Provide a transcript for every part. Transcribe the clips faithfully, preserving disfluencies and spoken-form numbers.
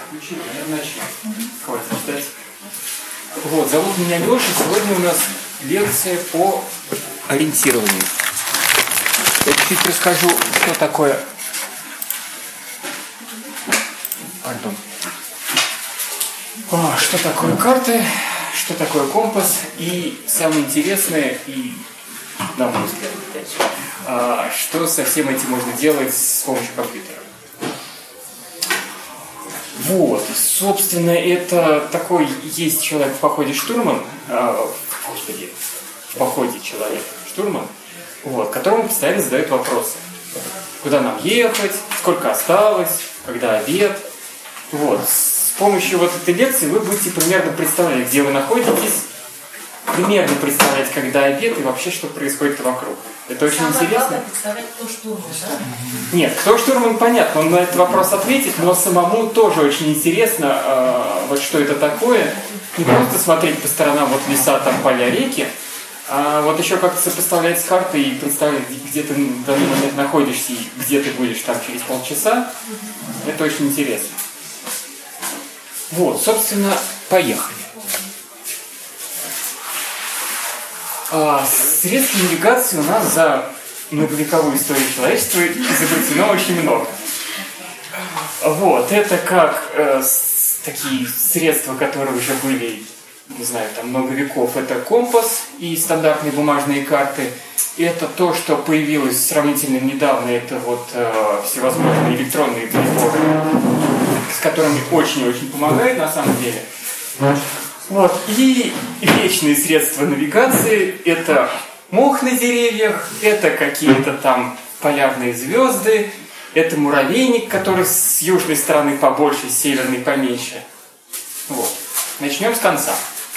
включить, наверное, начнем. Хватит ждать. Вот, зовут меня Леша. Сегодня у нас лекция по ориентированию. Я чуть-чуть расскажу, что такое... Пардон. О, что такое карты, что такое компас и самое интересное, и, на мой взгляд, опять же, а, что со всем этим можно делать с помощью компьютера. Вот, собственно, это такой есть человек в походе штурман, а, господи, в походе человек штурман, вот, которому постоянно задают вопросы. Куда нам ехать, сколько осталось, когда обед. Вот, с помощью вот этой лекции вы будете примерно представлять, где вы находитесь, примерно представлять, когда обед и вообще, что происходит вокруг. Это очень Самое интересно. главное представлять, кто штурман, да? Нет, кто штурман, понятно, он на этот вопрос ответит, но самому тоже очень интересно, э, вот что это такое. Не просто смотреть по сторонам, вот леса, там поля, реки, а вот еще как-то сопоставлять с картой и представлять, где ты в данный момент находишься и где ты будешь там через полчаса. Это очень интересно. Вот, собственно, поехали. А, средств навигации у нас за многовековую историю человечества изобретено очень много. Вот, это как э, с, такие средства, которые уже были, не знаю, там много веков. Это компас и стандартные бумажные карты. Это то, что появилось сравнительно недавно, это вот э, всевозможные электронные приборы, с которыми очень-очень помогает на самом деле. Вот. И вечные средства навигации – это мох на деревьях, это какие-то там полярные звезды, это муравейник, который с южной стороны побольше, с северной поменьше. Вот. Начнем с конца.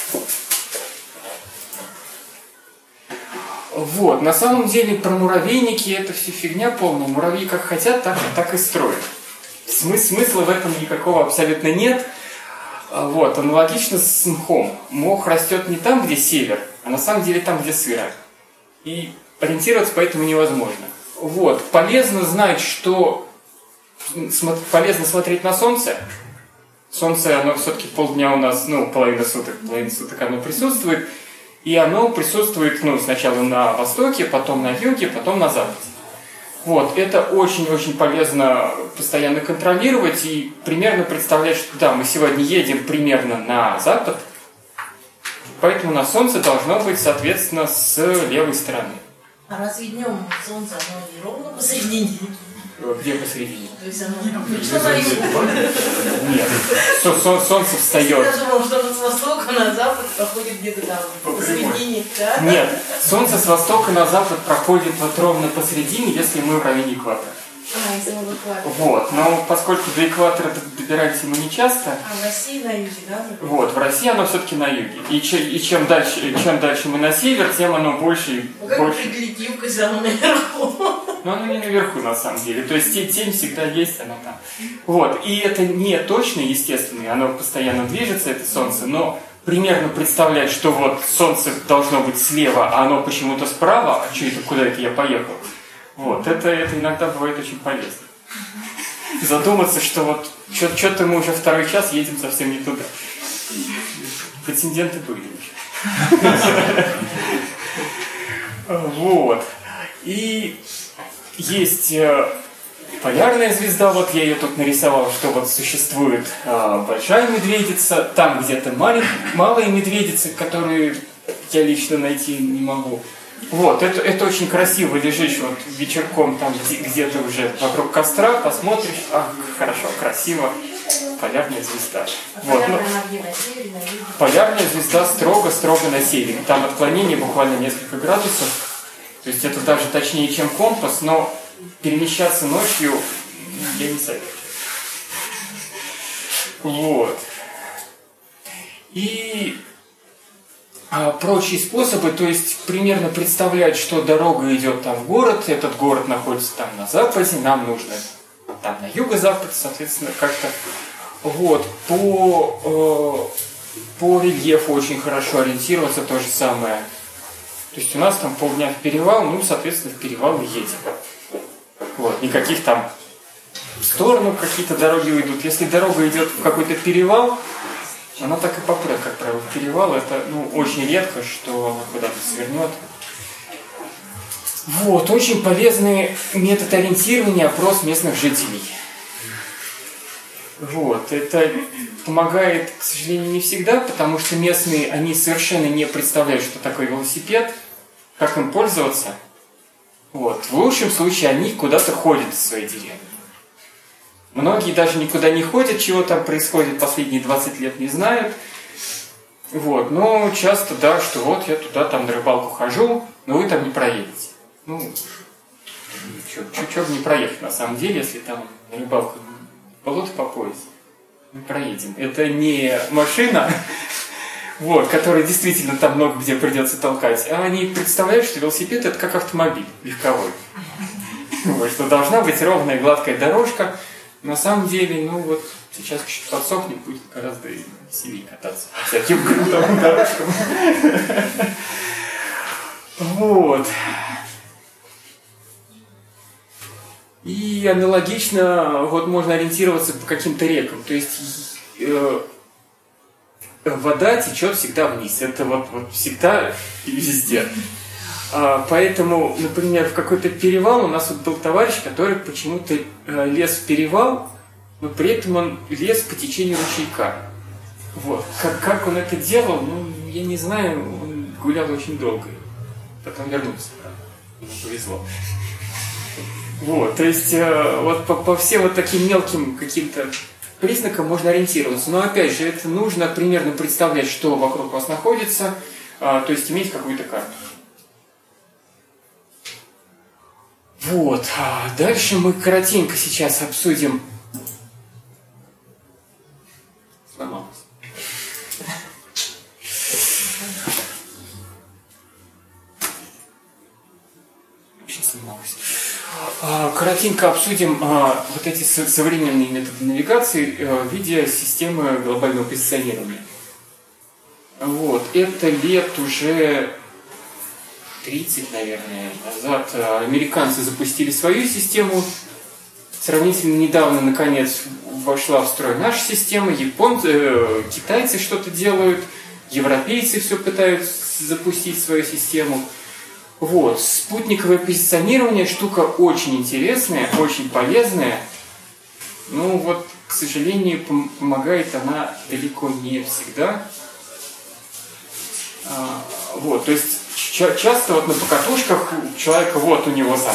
Вот. На самом деле про муравейники это все фигня полная. Муравьи как хотят, так, так и строят. Смы- смысла в этом никакого абсолютно нет. Вот, аналогично с мхом. Мох растет не там, где север, а на самом деле там, где сыро. И ориентироваться поэтому невозможно. Вот, полезно знать, что смо- полезно смотреть на солнце. Солнце, оно все-таки полдня у нас, ну, половина суток, половина суток оно присутствует. И оно присутствует, ну, сначала на востоке, потом на юге, потом на западе. Вот, это очень-очень полезно постоянно контролировать и примерно представлять, что да, мы сегодня едем примерно на запад, поэтому на солнце должно быть, соответственно, с левой стороны. А разве днем солнце оно не ровно посередине? Где посередине? То есть оно точно на юг? Нет, со- со- солнце встает. Я думал, что оно с востока на запад проходит где-то там посередине, да? Нет, солнце с востока на запад проходит вот ровно посередине, если мы в районе экватора. А, если мы в экваторе. Вот, но поскольку до экватора добираемся мы не часто. А в России на юге, да? Вот, в России оно все-таки на юге. И, че, и чем, дальше, чем дальше мы на север, тем оно больше и Ну как больше. определить юг, если оно наверху? Но оно не наверху на самом деле. То есть тень всегда есть, оно там. Вот, и это не точно, естественно, оно постоянно движется, это солнце, но примерно представлять, что вот солнце должно быть слева, а оно почему-то справа, а что это, куда это я поехал? Вот, это, это иногда бывает очень полезно. Задуматься, что вот что-то мы уже второй час едем совсем не туда. Прецеденты были уже. Вот. И есть полярная звезда, вот я ее тут нарисовал, что вот существует большая медведица, там где-то малые медведицы, которые я лично найти не могу. Вот, это, это очень красиво, лежишь вот вечерком там где, где-то уже вокруг костра, посмотришь, ах, хорошо, красиво, полярная звезда. А Вот, ну, полярная где? На севере, на юге? полярная звезда строго-строго на севере, там отклонение буквально несколько градусов, то есть это даже точнее, чем компас, но перемещаться ночью я не советую. Вот. И... А прочие способы, то есть примерно представлять, что дорога идет там в город, этот город находится там на западе, нам нужно там на юго-запад, соответственно, как-то. Вот, по, э, по рельефу очень хорошо ориентироваться, то же самое. То есть у нас там полдня в перевал, ну, соответственно, в перевал и едем. Вот, никаких там в сторону какие-то дороги уйдут. Если дорога идет в какой-то перевал, она так и попрет, как правило. Перевал это ну, очень редко, что она куда-то свернет. Вот, очень полезный метод ориентирования, опрос местных жителей. Вот, это помогает, к сожалению, не всегда, потому что местные, они совершенно не представляют, что такое велосипед, как им пользоваться. Вот, в лучшем случае они куда-то ходят в своей деревне. Многие даже никуда не ходят, чего там происходит последние двадцать лет, не знают. Вот, но часто, да, что вот я туда там на рыбалку хожу, но вы там не проедете. Ну, чё бы не проехать, на самом деле, если там на рыбалку болото по пояс, мы проедем. Это не машина, вот, которая действительно там много где придется толкать, а они представляют, что велосипед это как автомобиль легковой. Вот, что должна быть ровная гладкая дорожка. На самом деле, ну вот, сейчас чуть подсохнет, будет гораздо веселее кататься по всяким грунтовым дорожкам. Вот. И аналогично вот можно ориентироваться по каким-то рекам. То есть э, вода течет всегда вниз. Это вот, вот всегда и везде. А, поэтому, например, в какой-то перевал у нас вот был товарищ, который почему-то э, лез в перевал, но при этом он лез по течению ручейка. Вот. Как, как он это делал, ну, я не знаю, он гулял очень долго. Потом вернулся. Ему повезло. Вот, то есть э, вот по, по всем вот таким мелким каким-то признакам можно ориентироваться. Но опять же, это нужно примерно представлять, что вокруг вас находится, э, то есть иметь какую-то карту. Вот, а дальше мы коротенько сейчас обсудим. Сломалось. Очень сломалось. Коротенько обсудим а, вот эти современные методы навигации а, в виде системы глобального позиционирования. Вот. Это лет уже тридцать, наверное, назад американцы запустили свою систему. Сравнительно недавно, наконец, вошла в строй наша система. Японцы, э, китайцы что-то делают, европейцы все пытаются запустить свою систему. Вот, спутниковое позиционирование штука очень интересная, очень полезная. Ну вот, к сожалению, пом- помогает она далеко не всегда. А, вот, то есть ча- часто вот на покатушках у человека вот у него сам.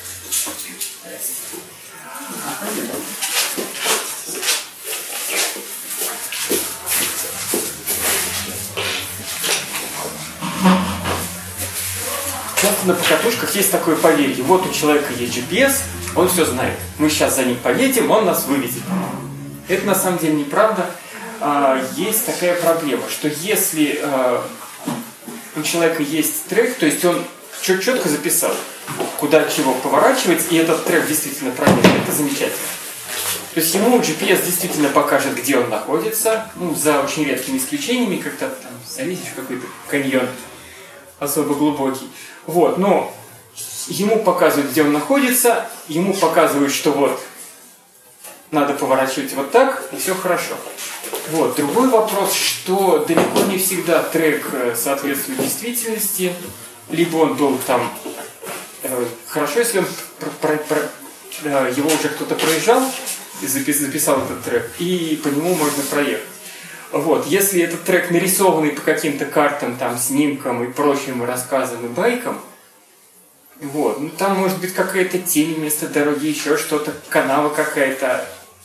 Часто на покатушках есть такое поверье. Вот у человека есть джи пи эс, он все знает. Мы сейчас за ним поедем, он нас выведет. Это на самом деле неправда. Есть такая проблема, что если у человека есть трек, то есть он четко записал, куда чего поворачивать, и этот трек действительно правильный, это замечательно. То есть ему джи пи эс действительно покажет, где он находится, ну, за очень редкими исключениями, как-то там залезешь в какой-то каньон особо глубокий. Вот, но ему показывают, где он находится, ему показывают, что вот надо поворачивать вот так, и все хорошо. Вот, другой вопрос, что далеко не всегда трек соответствует действительности, либо он был там, э, хорошо, если он про, про, про, э, его уже кто-то проезжал, и запис, записал этот трек, и по нему можно проехать. Вот, если этот трек нарисованный по каким-то картам, там, снимкам и прочим рассказам и байкам, вот, ну там может быть какая-то тень вместо дороги, еще что-то, канава какая-то,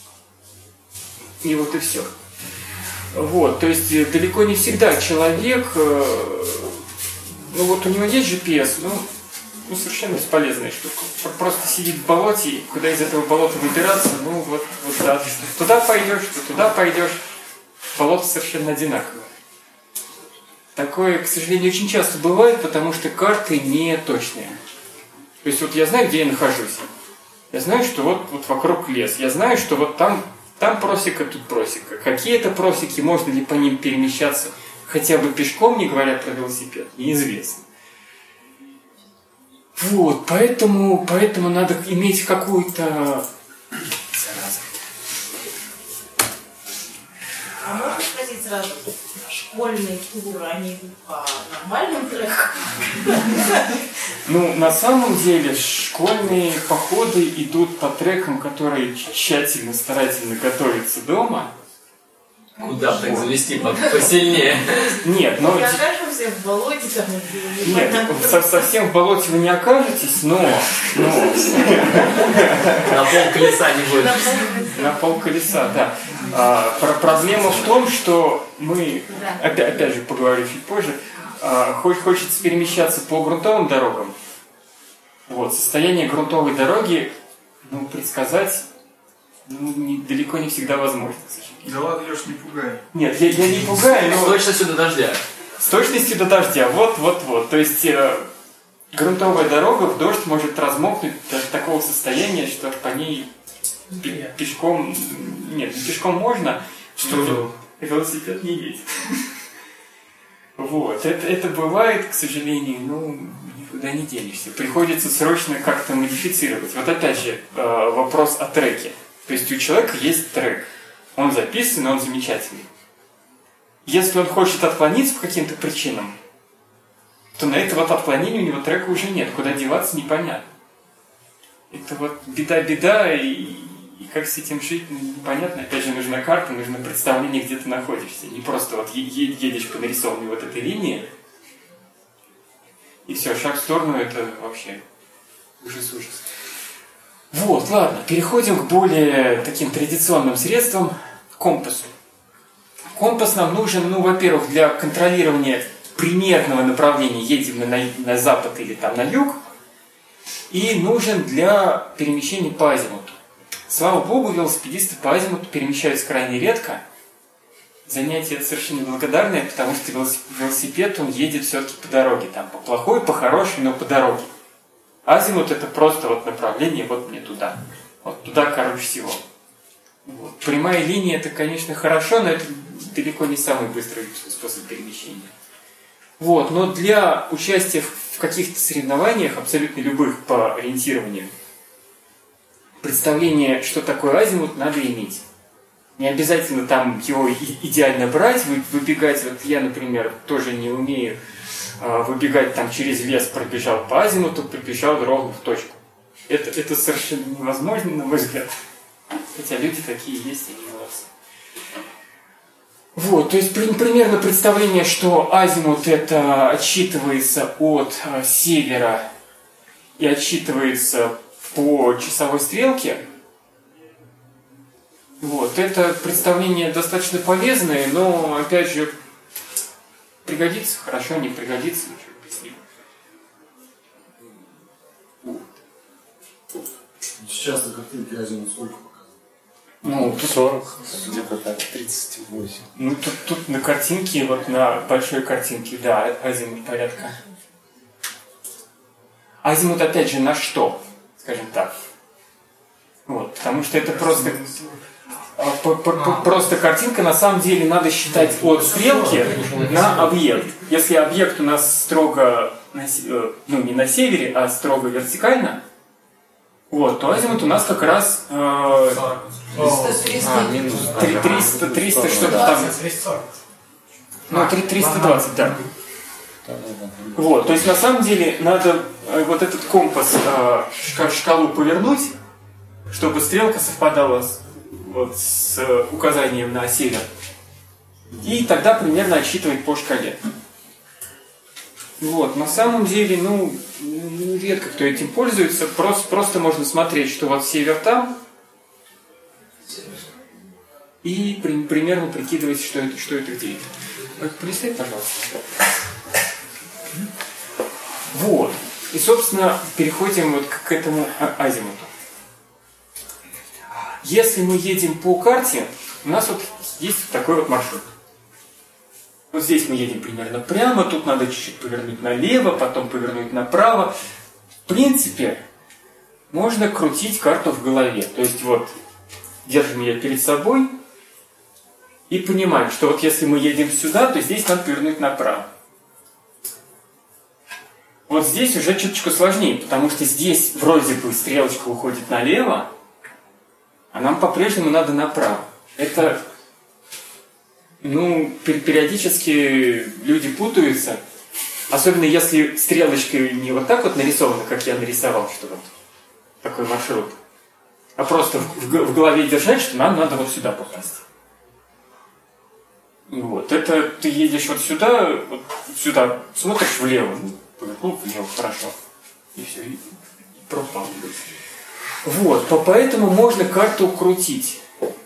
и вот и все. Вот, то есть далеко не всегда человек, э, ну вот у него есть джи пи эс, ну, ну совершенно бесполезная штука. Просто сидит в болоте, и куда из этого болота выбираться, ну вот, вот да, ты что туда пойдешь, что туда пойдешь. Болото совершенно одинаковое. Такое, к сожалению, очень часто бывает, потому что карты не точные. То есть вот я знаю, где я нахожусь. Я знаю, что вот, вот вокруг лес. Я знаю, что вот там, там просека, тут просека. Какие-то просеки, можно ли по ним перемещаться хотя бы пешком, не говоря про велосипед, неизвестно. Вот, поэтому, поэтому надо иметь какую-то спросить сразу, школьные туры, они идут по нормальным трекам? Ну, на самом деле, школьные походы идут по трекам, которые тщательно, старательно готовятся дома. Куда так завести посильнее? Нет, но... Мы окажемся в болоте там. Нет, совсем в болоте вы не окажетесь, но... но... На пол колеса не будет. На пол колеса, да. А, про проблема в том, что мы, да. опять, опять же, поговорю чуть позже, а, хоть хочется перемещаться по грунтовым дорогам. Вот, состояние грунтовой дороги, ну, предсказать, ну, не, далеко не всегда возможно. Да ладно, Леш, не пугай. Нет, я, я не пугаю, но... С точностью до дождя. С точностью до дождя, вот-вот-вот. То есть э, грунтовая дорога в дождь может размокнуть до такого состояния, что по ней пи- пешком... Нет, пешком можно, что велосипед не едет. Вот, это, это бывает, к сожалению, ну, никуда не денешься. Приходится срочно как-то модифицировать. Вот опять же, э, вопрос о треке. То есть у человека есть трек. Он записан, он замечательный. Если он хочет отклониться по каким-то причинам, то на это вот отклонение у него трека уже нет. Куда деваться, непонятно. Это вот беда-беда, и, и как с этим жить, непонятно. Опять же, нужна карта, нужно представление, где ты находишься. Не просто вот е- едешь по нарисованной вот этой линии, и все, шаг в сторону, это вообще ужас-ужас. Вот, ладно, переходим к более таким традиционным средствам, компасу. Компас нам нужен, ну, во-первых, для контролирования примерного направления, едем мы на, на запад или там на юг, и нужен для перемещения по азимуту. Слава богу, велосипедисты по азимуту перемещаются крайне редко. Занятие совершенно благодарное, потому что велосипед, он едет все-таки по дороге, там, по плохой, по хорошей, но по дороге. Азимут — это просто вот направление, вот мне туда. Вот туда, короче, всего. Вот. Прямая линия — это, конечно, хорошо, но это далеко не самый быстрый способ перемещения. Вот. Но для участия в каких-то соревнованиях, абсолютно любых по ориентированию, представление, что такое азимут, надо иметь. Не обязательно там его идеально брать, выбегать. Вот я, например, тоже не умею выбегать там через лес, пробежал по азимуту, прибежал ровно в точку. Это, это совершенно невозможно, на мой взгляд. Хотя люди такие есть, и не молодцы. Вот, то есть примерно представление, что азимут это отсчитывается от э, севера и отсчитывается по часовой стрелке. Вот, это представление достаточно полезное, но, опять же, пригодится, хорошо, не пригодится, ничего без него. Вот. Сейчас на картинке азимут сколько показывает? Ну, тут сорок, где-то так, тридцать восемь. Ну, тут, тут на картинке, вот на большой картинке, да, азимут порядка. Азимут, опять же, на что, скажем так? Вот, потому что это просто... Просто картинка, на самом деле, надо считать от стрелки на объект. Если объект у нас строго, на, ну, не на севере, а строго вертикально, вот, то азимут у нас как раз э, триста, триста, что-то там. Ну, триста двадцать, да. Вот, то есть на самом деле надо вот этот компас, э, шкалу повернуть, чтобы стрелка совпадала с, вот, с указанием на север. И тогда примерно отсчитывать по шкале. Вот, на самом деле, ну, редко кто этим пользуется. Просто, просто можно смотреть, что вот север там, и при, примерно прикидывать, что это, что это где это. Полистай, пожалуйста. Вот. И, собственно, переходим вот к, к этому азимуту. Если мы едем по карте, у нас вот есть такой вот маршрут. Вот здесь мы едем примерно прямо, тут надо чуть-чуть повернуть налево, потом повернуть направо. В принципе, можно крутить карту в голове. То есть вот, держим ее перед собой и понимаем, что вот если мы едем сюда, то здесь надо повернуть направо. Вот здесь уже чуточку сложнее, потому что здесь вроде бы стрелочка уходит налево, а нам по-прежнему надо направо. Это... ну, периодически люди путаются. Особенно если стрелочка не вот так вот нарисована, как я нарисовал, что вот такой маршрут. А просто в, в голове держать, что нам надо вот сюда попасть. Вот. Это ты едешь вот сюда, вот сюда, смотришь влево, повернул влево, хорошо. И все, и пропал. Вот, поэтому можно карту крутить.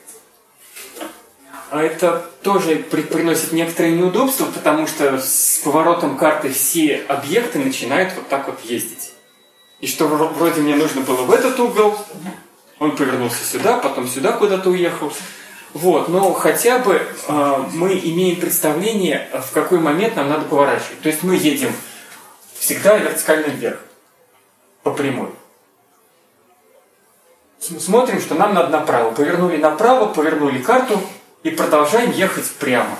А это тоже приносит некоторые неудобства, потому что с поворотом карты все объекты начинают вот так вот ездить. И что вроде мне нужно было в этот угол, он повернулся сюда, потом сюда куда-то уехал. Вот, но хотя бы э, мы имеем представление, в какой момент нам надо поворачивать. То есть мы едем всегда вертикально вверх, по прямой. Смотрим, что нам надо направо. Повернули направо, повернули карту и продолжаем ехать прямо.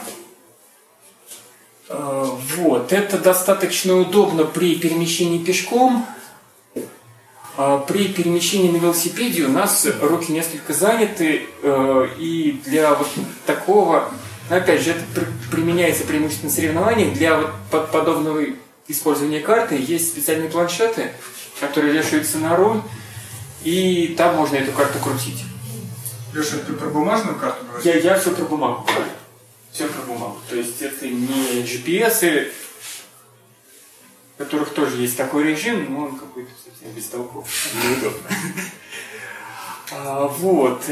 Э, вот, это достаточно удобно при перемещении пешком. При перемещении на велосипеде у нас руки несколько заняты, и для вот такого, опять же, это применяется преимущественно на соревнованиях, для вот подобного использования карты есть специальные планшеты, которые вешаются на руль, и там можно эту карту крутить. Леша, ты про бумажную карту говоришь? Я, я все про бумагу говорю. Все про бумагу. То есть это не джи пи эс, у которых тоже есть такой режим, но он какой-то совсем бестолковый, неудобно. а, вот.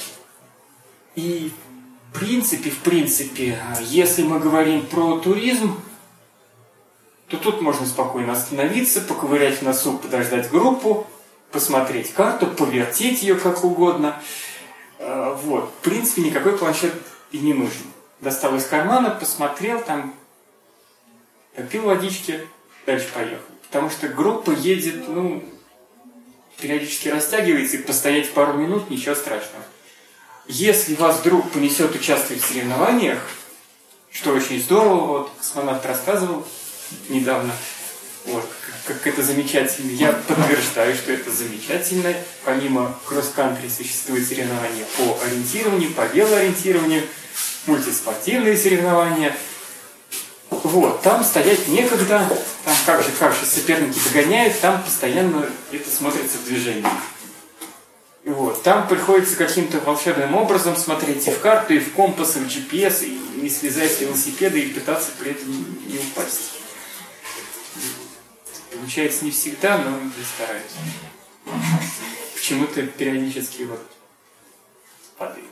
И в принципе, в принципе, если мы говорим про туризм, то тут можно спокойно остановиться, поковырять в носу, подождать группу, посмотреть карту, повертеть ее как угодно. А, вот. В принципе, никакой планшет и не нужен. Достал из кармана, посмотрел, там, попил водички, дальше поехал. Потому что группа едет, ну, периодически растягивается, и постоять пару минут, ничего страшного. Если вас вдруг понесет участвовать в соревнованиях, что очень здорово, вот космонавт рассказывал недавно, вот, как, как это замечательно. Я подтверждаю, что это замечательно. Помимо кросс-кантри существуют соревнования по ориентированию, по велоориентированию, мультиспортивные соревнования. Вот, там стоять некогда, там как же, как же соперники догоняют, там постоянно это смотрится в движении. Вот, там приходится каким-то волшебным образом смотреть и в карту, и в компас, и в джи пи эс, и не слезать с велосипеда, и пытаться при этом не упасть. Получается не всегда, но я стараюсь. Почему-то периодически вот падает.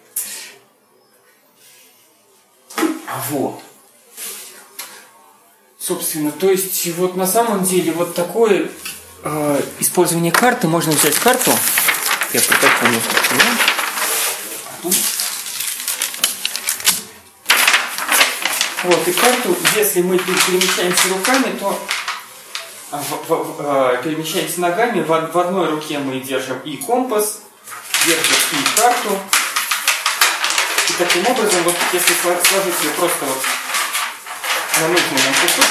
Вот. Собственно, то есть вот на самом деле вот такое э, использование карты, можно взять карту, я протащу несколько, вот, и карту, если мы перемещаемся руками, то в, в, в, перемещаемся ногами, в, в одной руке мы держим и компас, держим и карту, и таким образом, вот если сложить ее просто вот на нужный нам кусок,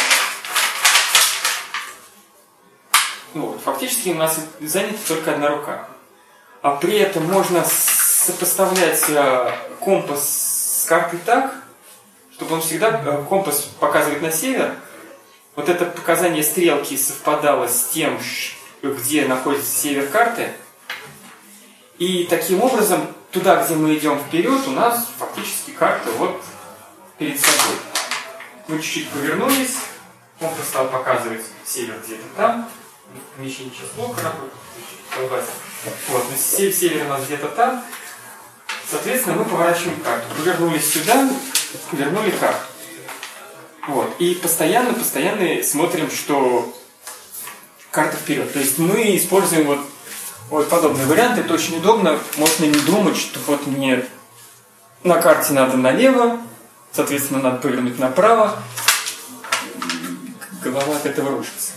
ну, вот, фактически у нас занята только одна рука. А при этом можно сопоставлять компас с картой так, чтобы он всегда, компас показывает на север, вот это показание стрелки совпадало с тем, где находится север карты, и таким образом, туда, где мы идем вперед, у нас фактически карта вот перед собой. Мы чуть-чуть повернулись, компас стал показывать север где-то там, в помещении сейчас плохо работает, вот, север у нас где-то там, соответственно, мы поворачиваем карту. Повернулись сюда, повернули карту. Вот, и постоянно, постоянно смотрим, что карта вперед. То есть мы используем вот, вот подобный вариант, это очень удобно, можно не думать, что вот мне на карте надо налево, соответственно, надо повернуть направо, голова от этого рушится.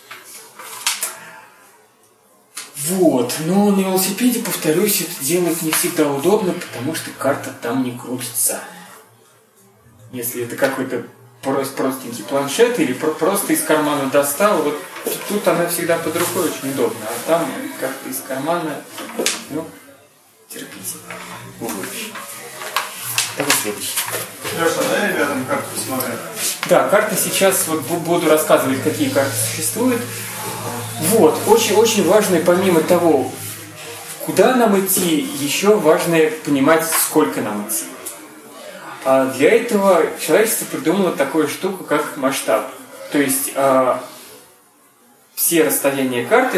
Вот, но на велосипеде, повторюсь, это делать не всегда удобно, потому что карта там не крутится. Если это какой-то прост, простенький планшет или про- просто из кармана достал, вот тут она всегда под рукой очень удобно, а там как-то из кармана, ну, терпите. Вот. Давай следующий. Леша, дай ребятам карту посмотреть. Да, карты сейчас, вот буду рассказывать, какие карты существуют. Вот, очень-очень важно, помимо того, куда нам идти, еще важно понимать, сколько нам идти. А для этого человечество придумало такую штуку, как масштаб. То есть а, все расстояния карты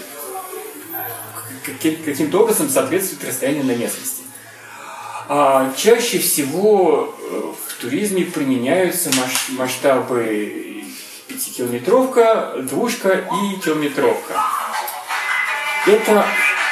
каким-то образом соответствуют расстоянию на местности. А чаще всего в туризме применяются масштабы пятикилометровка, двушка и километровка. Это,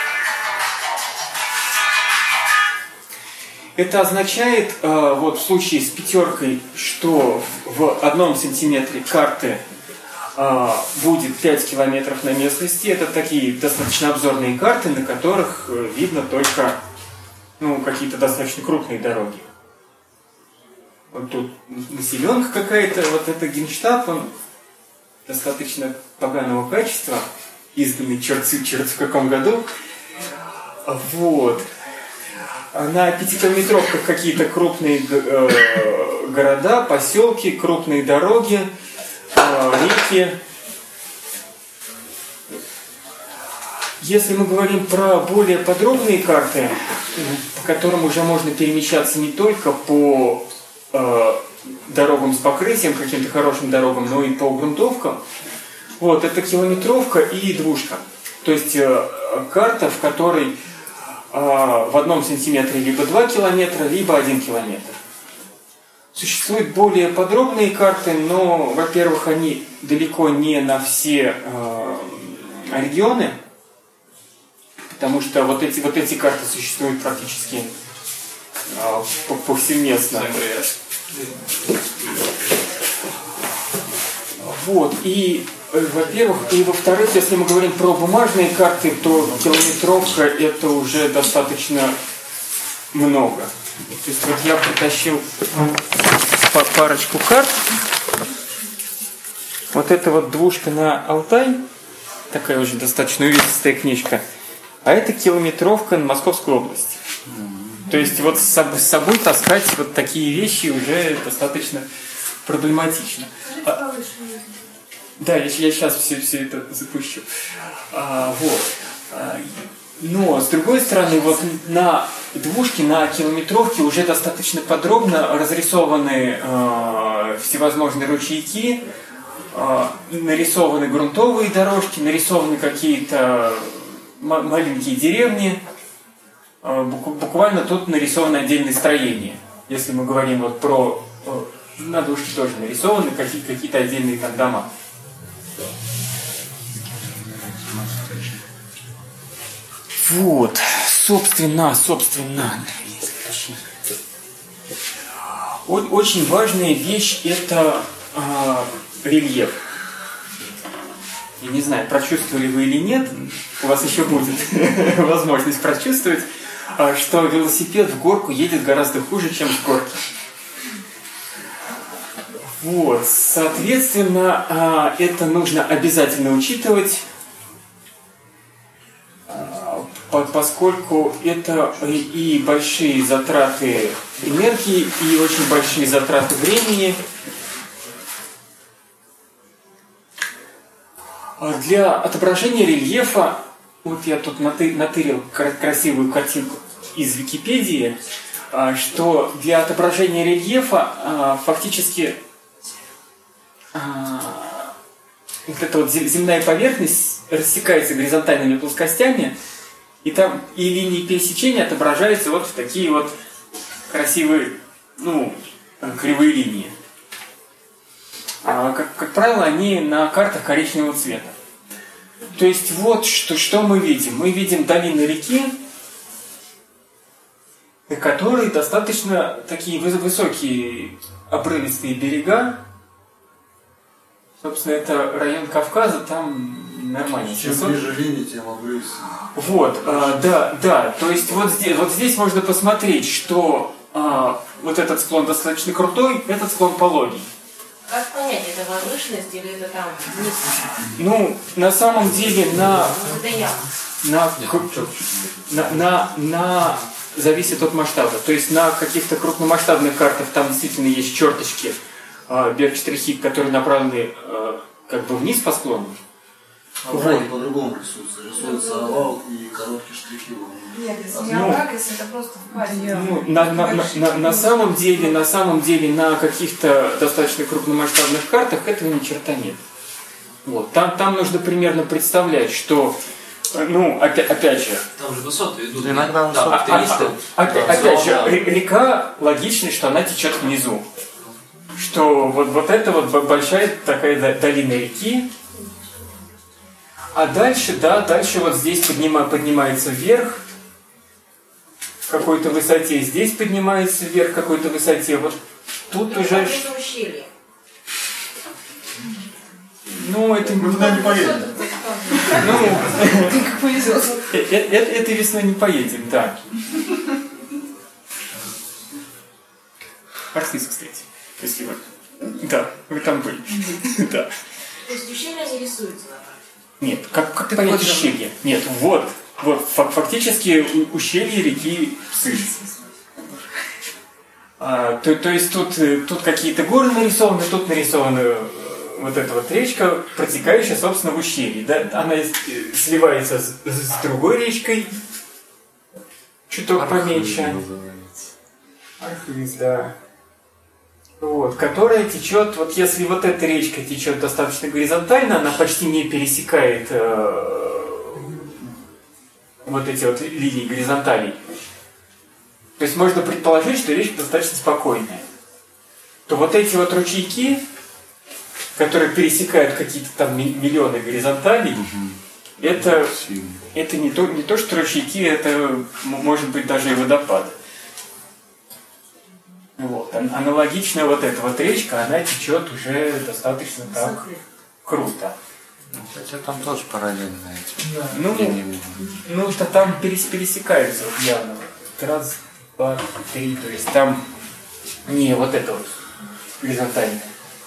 это означает, вот в случае с пятеркой, что в одном сантиметре карты будет пять километров на местности. Это такие достаточно обзорные карты, на которых видно только ну, какие-то достаточно крупные дороги. Вот тут населенка какая-то, вот это Генштаб, он достаточно поганого качества, изданный черт черт в каком году. Вот. На пятикилометровках какие-то крупные э, города, поселки, крупные дороги, э, реки. Если мы говорим про более подробные карты, по которым уже можно перемещаться не только по э, дорогам с покрытием, каким-то хорошим дорогам, но и по грунтовкам, вот, это километровка и двушка. То есть э, карта, в которой э, в одном сантиметре либо два километра, либо один километр. Существуют более подробные карты, но, во-первых, они далеко не на все э, регионы, потому что вот эти, вот эти карты существуют практически а, повсеместно. Вот, и, во-первых, и во-вторых, если мы говорим про бумажные карты, то километровка это уже достаточно много. То есть вот я притащил парочку карт. Вот это вот двушка на Алтай, такая уже достаточно увесистая книжка. А это километровка на Московскую область. Mm-hmm. То есть вот с собой, с собой таскать вот такие вещи уже достаточно проблематично. А, да, я, я сейчас все, все это запущу. А, вот. А, но, с другой стороны, вот на двушке, на километровке уже достаточно подробно разрисованы э, всевозможные ручейки, э, нарисованы грунтовые дорожки, нарисованы какие-то маленькие деревни, буквально тут нарисованы отдельные строения. Если мы говорим вот про... На двушке тоже нарисованы какие-то, какие-то отдельные там дома. Вот, собственно, собственно. Очень важная вещь это э, рельеф. Я не знаю, прочувствовали вы или нет, у вас еще будет возможность прочувствовать, что велосипед в горку едет гораздо хуже, чем с горки. Вот, соответственно, это нужно обязательно учитывать, поскольку это и большие затраты энергии, и очень большие затраты времени. Для отображения рельефа, вот я тут натырил красивую картинку из Википедии, что для отображения рельефа фактически вот эта вот земная поверхность рассекается горизонтальными плоскостями, и там и линии пересечения отображаются вот в такие вот красивые, ну, кривые линии. А, как, как правило, они на картах коричневого цвета. То есть вот что, что мы видим. Мы видим долины реки, которые достаточно такие высокие обрывистые берега. Собственно, это район Кавказа, там нормально. Чем ближе линии, тем обрывистее. Вот, а, да, да. То есть вот здесь, вот здесь можно посмотреть, что а, вот этот склон достаточно крутой, этот склон пологий. Как понять, это возвышенность или это там вниз? Ну, на самом деле, на, на, на, на, на зависит от масштаба. То есть на каких-то крупномасштабных картах там действительно есть черточки, берг-штрихи, которые направлены как бы вниз по склону. А вот. По-другому рисуется. Рисуется овал и короткие штрихи. Нет, если не Ну, овраг, если это просто впадина. Ну, на, на, на, на, на самом деле, на самом деле, на каких-то достаточно крупномасштабных картах этого ни черта нет. Вот. Там, там нужно примерно представлять, что, ну, опять, опять же... Там же высоты идут. Иногда да, высоты. триста. А, а, опять, Да, опять же, да. река, логично, что она течет внизу. Что вот, вот это вот большая такая долина реки. А дальше, да, дальше вот здесь поднима, поднимается вверх в какой-то высоте, здесь поднимается вверх в какой-то высоте. Вот тут уже... Это ущелье. Ну, это... Мы туда не поедем. Ну, Как повезет. э- э- э- этой весной не поедем, да. Архиз, кстати, если вы... Да, вы там были. Да. То есть ущелье не рисуется на карте? Нет, как, как понять ущелье? Нет, вот, вот, фак- фактически у- ущелье реки Псыш. А, то, то есть тут, э, тут какие-то горы нарисованы, тут нарисована э, вот эта вот речка, протекающая, собственно, в ущелье. Да? Она э, сливается с, с другой речкой, чуток поменьше. Архиз, да. Вот, которая течет, вот если вот эта речка течет достаточно горизонтально, она почти не пересекает э, вот эти вот линии горизонталей. То есть можно предположить, что речка достаточно спокойная. То вот эти вот ручейки, которые пересекают какие-то там ми- миллионы горизонталей, это, это не, то, не то, что ручейки, это м- может быть даже и водопад. Вот. Ан- Аналогично вот эта вот речка, она течет уже достаточно так круто. Хотя там тоже параллельно эти. Ну, линии. ну что там перес- пересекаются вот явно. Вот раз, два, три, то есть там не вот это вот горизонтальное.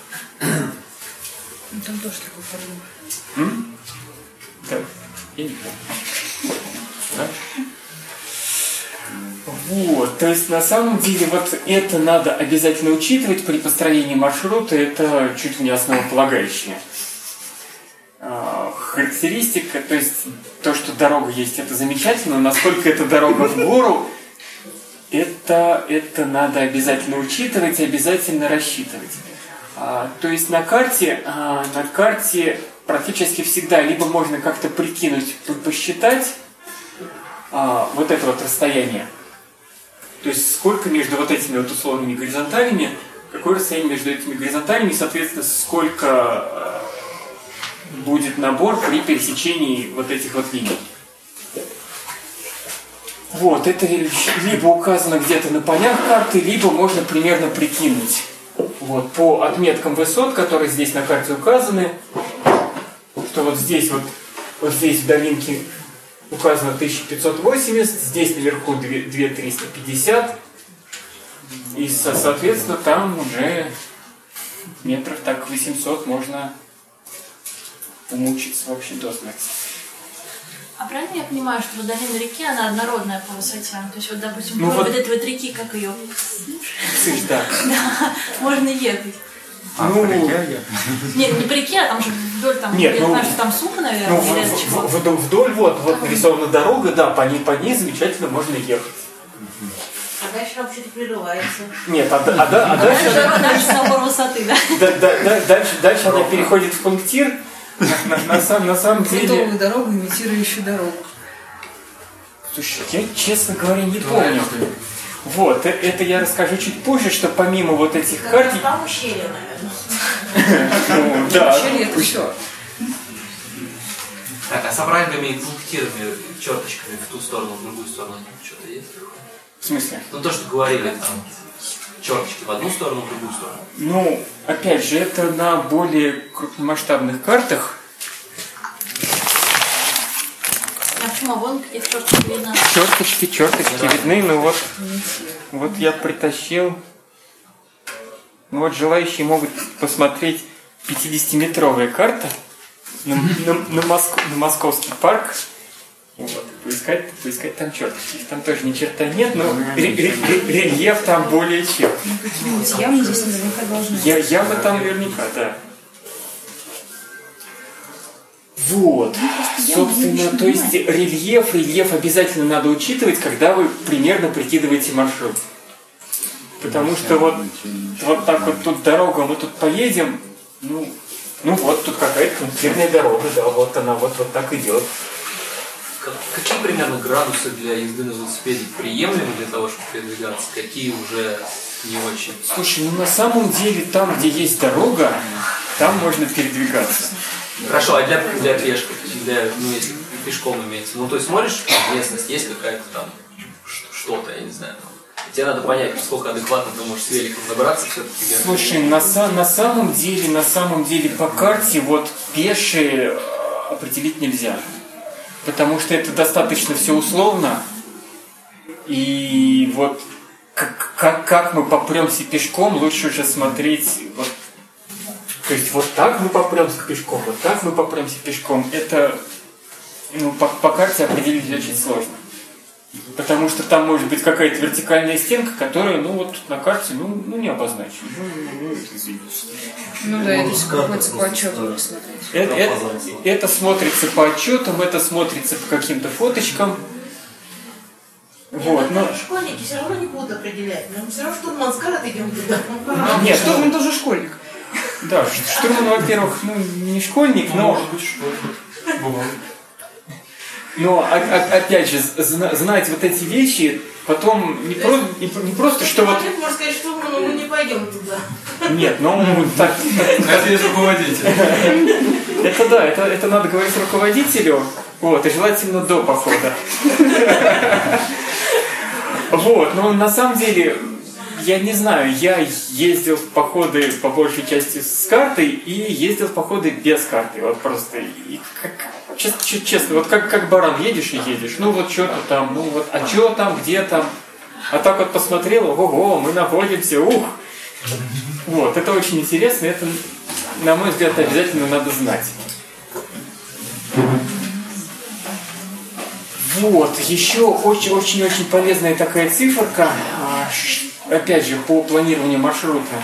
Там тоже такой формат. М? Да, я не помню. Да? Вот, то есть на самом деле вот это надо обязательно учитывать при построении маршрута, это чуть ли не основополагающее. А, Характеристика, то есть то, что дорога есть, это замечательно, насколько эта дорога в гору, это, это надо обязательно учитывать и обязательно рассчитывать. А, то есть на карте, а, на карте практически всегда либо можно как-то прикинуть, п- посчитать а, вот это вот расстояние. То есть сколько между вот этими вот условными горизонталями, какое расстояние между этими горизонталями, и, соответственно, сколько э, будет набор при пересечении вот этих вот линий. Вот, это либо указано где-то на полях карты, либо можно примерно прикинуть. Вот, по отметкам высот, которые здесь на карте указаны, что вот здесь вот, вот здесь в долинке указано тысяча пятьсот восемьдесят, здесь наверху две тысячи триста пятьдесят, и, со- соответственно, там уже метров так восемьсот можно умучиться вообще до смерти. А правильно я понимаю, что вот долина реки, она однородная по высоте? То есть вот, допустим, Ну вдоль вот- вот этой вот реки, как ее? Слышь, да. Да, можно ехать. А, Ну, по реке я? Нет, не по реке, а там же вдоль там, Нет, я ну, знаю, что там супа, наверное, Ну, или в- это в- чего? в- вдоль, вдоль вот, вот нарисована дорога, да, по ней, по ней замечательно можно ехать. А дальше она вообще-то прерывается. Нет, а, да- а, да- а дальше, Дальше, она- дальше набор высоты, да? да- да- да- дальше, дальше она переходит в пунктир. На, на- на сам- на самом деле... Грунтовую дорогу, имитирующую дорогу. Слушай, я, честно говоря, не помню. Вот, э- это я расскажу чуть позже, что помимо вот этих карт... Там ущелье, наверное. Ну, да. Ущелье это все. Так, а с оврагами и пунктирами, черточками в ту сторону, в другую сторону, что-то есть? В смысле? Ну то, что говорили, там, черточки в одну сторону, в другую сторону. Ну, опять же, это на более крупномасштабных картах. А почему? Вон какие черточки видно. Черточки, черточки видны, ну вот, вот я притащил. Ну вот желающие могут посмотреть пятидесятиметровая карта на, на- на Моск- на московский парк. Вот, то есть поискать, поискать там черточки. Их там тоже ни черта нет, но рельеф там более чем. Какие-нибудь ямы здесь наверняка должны быть. Я, ямы там наверняка, да. Вот, собственно, то есть рельеф, рельеф обязательно надо учитывать, когда вы примерно прикидываете маршрут. Потому что вот, вот так вот тут дорога, мы тут поедем, ну, ну вот тут какая-то пунктирная дорога, да, вот она вот, вот так идет. Какие примерно градусы для езды на велосипеде приемлемы для того, чтобы передвигаться? Какие уже не очень? Слушай, ну на самом деле там, где есть дорога, там можно передвигаться. Хорошо, а для, для пешки, для, ну если пешком имеется, ну то есть смотришь, местность, есть какая-то там что-то, я не знаю, там. Тебе надо понять, сколько адекватно ты можешь с великом добраться все-таки. Слушай, на, на самом деле, на самом деле по карте вот пешие определить нельзя. Потому что это достаточно все условно. И вот как, как, как мы попремся пешком, лучше уже смотреть вот. То есть вот так мы попремся пешком, вот так мы попремся пешком. Это ну, по, по карте определить очень сложно. Потому что там может быть какая-то вертикальная стенка, которая, ну вот на карте, ну, ну не обозначена. Ну, ну, извините. Ну да, это приходится по отчету посмотреть. Это, это, это смотрится по отчетам, это смотрится по каким-то фоточкам. Вот, но... Школьники все равно не будут определять. Но все равно штурман скажет, идем туда. Нет, Штурман тоже школьник. Да, штурман, во-первых, ну, не школьник, но... Может быть, школьник. Но, опять же, знать вот эти вещи, потом не, про, не, не просто, что вот... Можно сказать, что мы не пойдем туда. Нет, ну... Так, это есть руководитель. Это да, это, это надо говорить руководителю, вот, и желательно до похода. Вот, но на самом деле, я не знаю, я ездил в походы по большей части с картой и ездил в походы без карты, вот просто... И как, Честно, честно, вот как, как баран едешь и едешь, ну вот что-то там, ну вот, а что там, где там, а так вот посмотрел, ого, мы находимся, ух! Вот, это очень интересно, это, на мой взгляд, обязательно надо знать. Вот, еще очень-очень-очень полезная такая циферка, опять же, по планированию маршрута,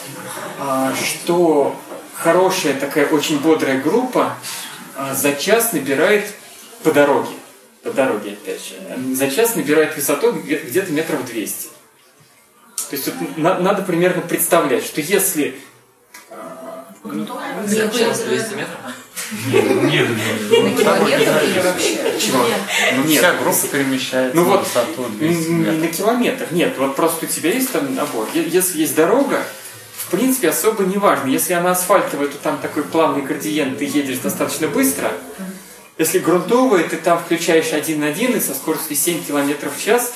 что хорошая такая очень бодрая группа за час набирает по дороге, по дороге опять же, за час набирает высоту где-то метров двести. То есть вот на, надо примерно представлять, что если... За час двести метров? Нет, На километр или вообще? Чего? Ну, нет. Вся группа перемещается ну, на вот, высоту не двести метров. на километр, нет, вот просто у тебя есть там набор. Если есть дорога, в принципе, особо не важно. Если она асфальтовая, то там такой плавный градиент, ты едешь достаточно быстро. Если грунтовая, ты там включаешь один на один и со скоростью семь километров в час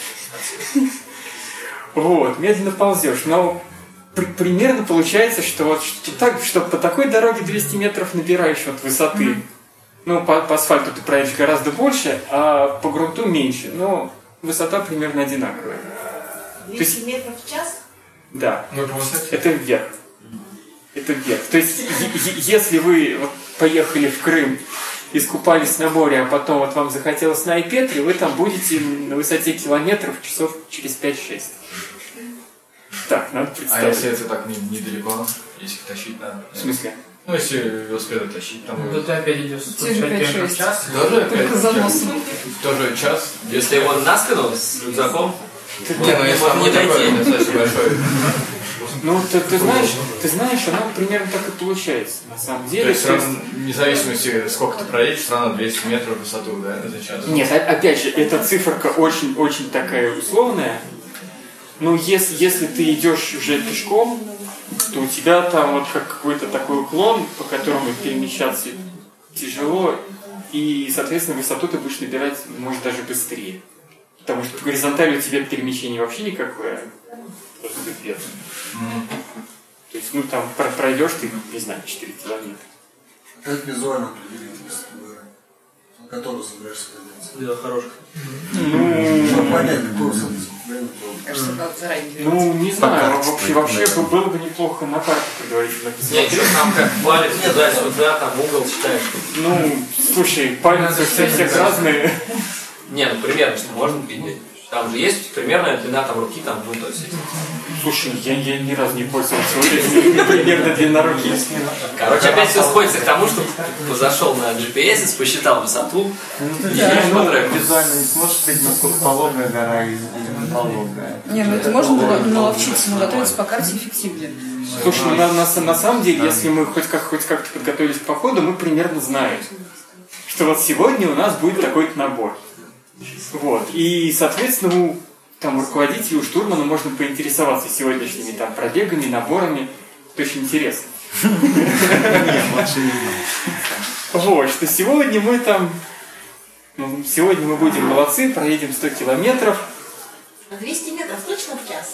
вот, медленно ползешь. Но при, примерно получается, что вот что, так, что по такой дороге двести метров набираешь вот высоты. Ну, по, по асфальту ты проедешь гораздо больше, а по грунту меньше. Но высота примерно одинаковая. двести метров в час? Да. Ну, по высоте. Это вверх. Это вверх. То есть, если вы вот поехали в Крым, искупались на море, а потом вот вам захотелось на Айпетре, вы там будете на высоте километров часов через пять-шесть. Так, надо А представить. если это так не- недалеко, если их тащить надо? В смысле? Ну, если велосипеды тащить, там... Ну, ты опять идешь Те же пять-шесть. час. Тоже Только опять за час? носом. Тоже час? Если его на спину с рюкзаком, Не, ну если там не не такой дойти. достаточно большой. Ну, ты, ты знаешь, ты знаешь, оно примерно так и получается, на самом деле. То есть, То есть- равно, вне зависимости, сколько ты проедешь, все равно двести метров в высоту, да, за час? Нет, о- опять же, эта циферка очень-очень такая условная. Но если, если ты идешь уже пешком, то у тебя там вот как какой-то такой уклон, по которому перемещаться тяжело, и, соответственно, высоту ты будешь набирать, может, даже быстрее. Потому что по горизонтали у тебя перемещение вообще никакое, просто без. То есть, ну, там про- пройдешь ты, не знаю, четыре километра. Как визуально определить, если вы на который собираешься подняться? да, хороший. Чтобы понять, какой высоты скупления. Кажется, надо заранее говорить. Ну, не знаю, карте вообще, стоит, вообще наверное. было бы неплохо на карте предварительно Не, посмотреть. что там как палец туда-сюда, там угол считаешь. Ну, слушай, пальцы все всех разные. Не, ну примерно, что можно видеть. Там же есть примерная длина там руки, там, ну, то есть... Слушай, я, я ни разу не пользовался вот этим примерно длина руки. Короче, опять все сходится к тому, что ты зашел на джи пи эс, посчитал высоту, и Я едешь по треку. визуально не сможешь сказать, насколько пологая гора или не пологая. Не, ну это можно было наловчиться, но готовиться по карте эффективнее. Слушай, ну на, на, на самом деле, если мы хоть, как, хоть как-то подготовились к походу, мы примерно знаем, что вот сегодня у нас будет такой-то набор. Вот. И, соответственно, у там, руководителя, у штурмана можно поинтересоваться сегодняшними там пробегами, наборами. Это очень интересно. Вот, что сегодня мы там... Сегодня мы будем молодцы, проедем сто километров. двести метров точно в час?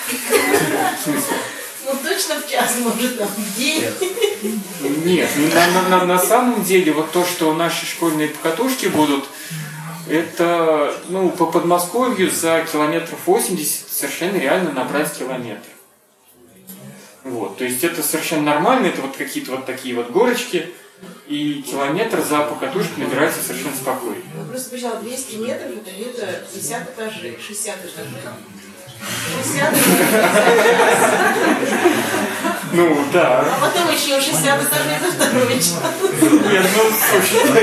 Ну точно в час, может, там в день. Нет, на, на, на самом деле вот то, что наши школьные покатушки будут, это, ну, по Подмосковью за километров восемьдесят совершенно реально набрать километр. Вот, то есть это совершенно нормально, это вот какие-то вот такие вот горочки, и километр за покатушку набирается совершенно спокойно. Я просто посчитала, двести метров, это где-то пятьдесят этажей, шестьдесят этажей. шестьдесят Ну, да. А потом еще шестьдесят этажей за второй час. Нет, ну, слушай,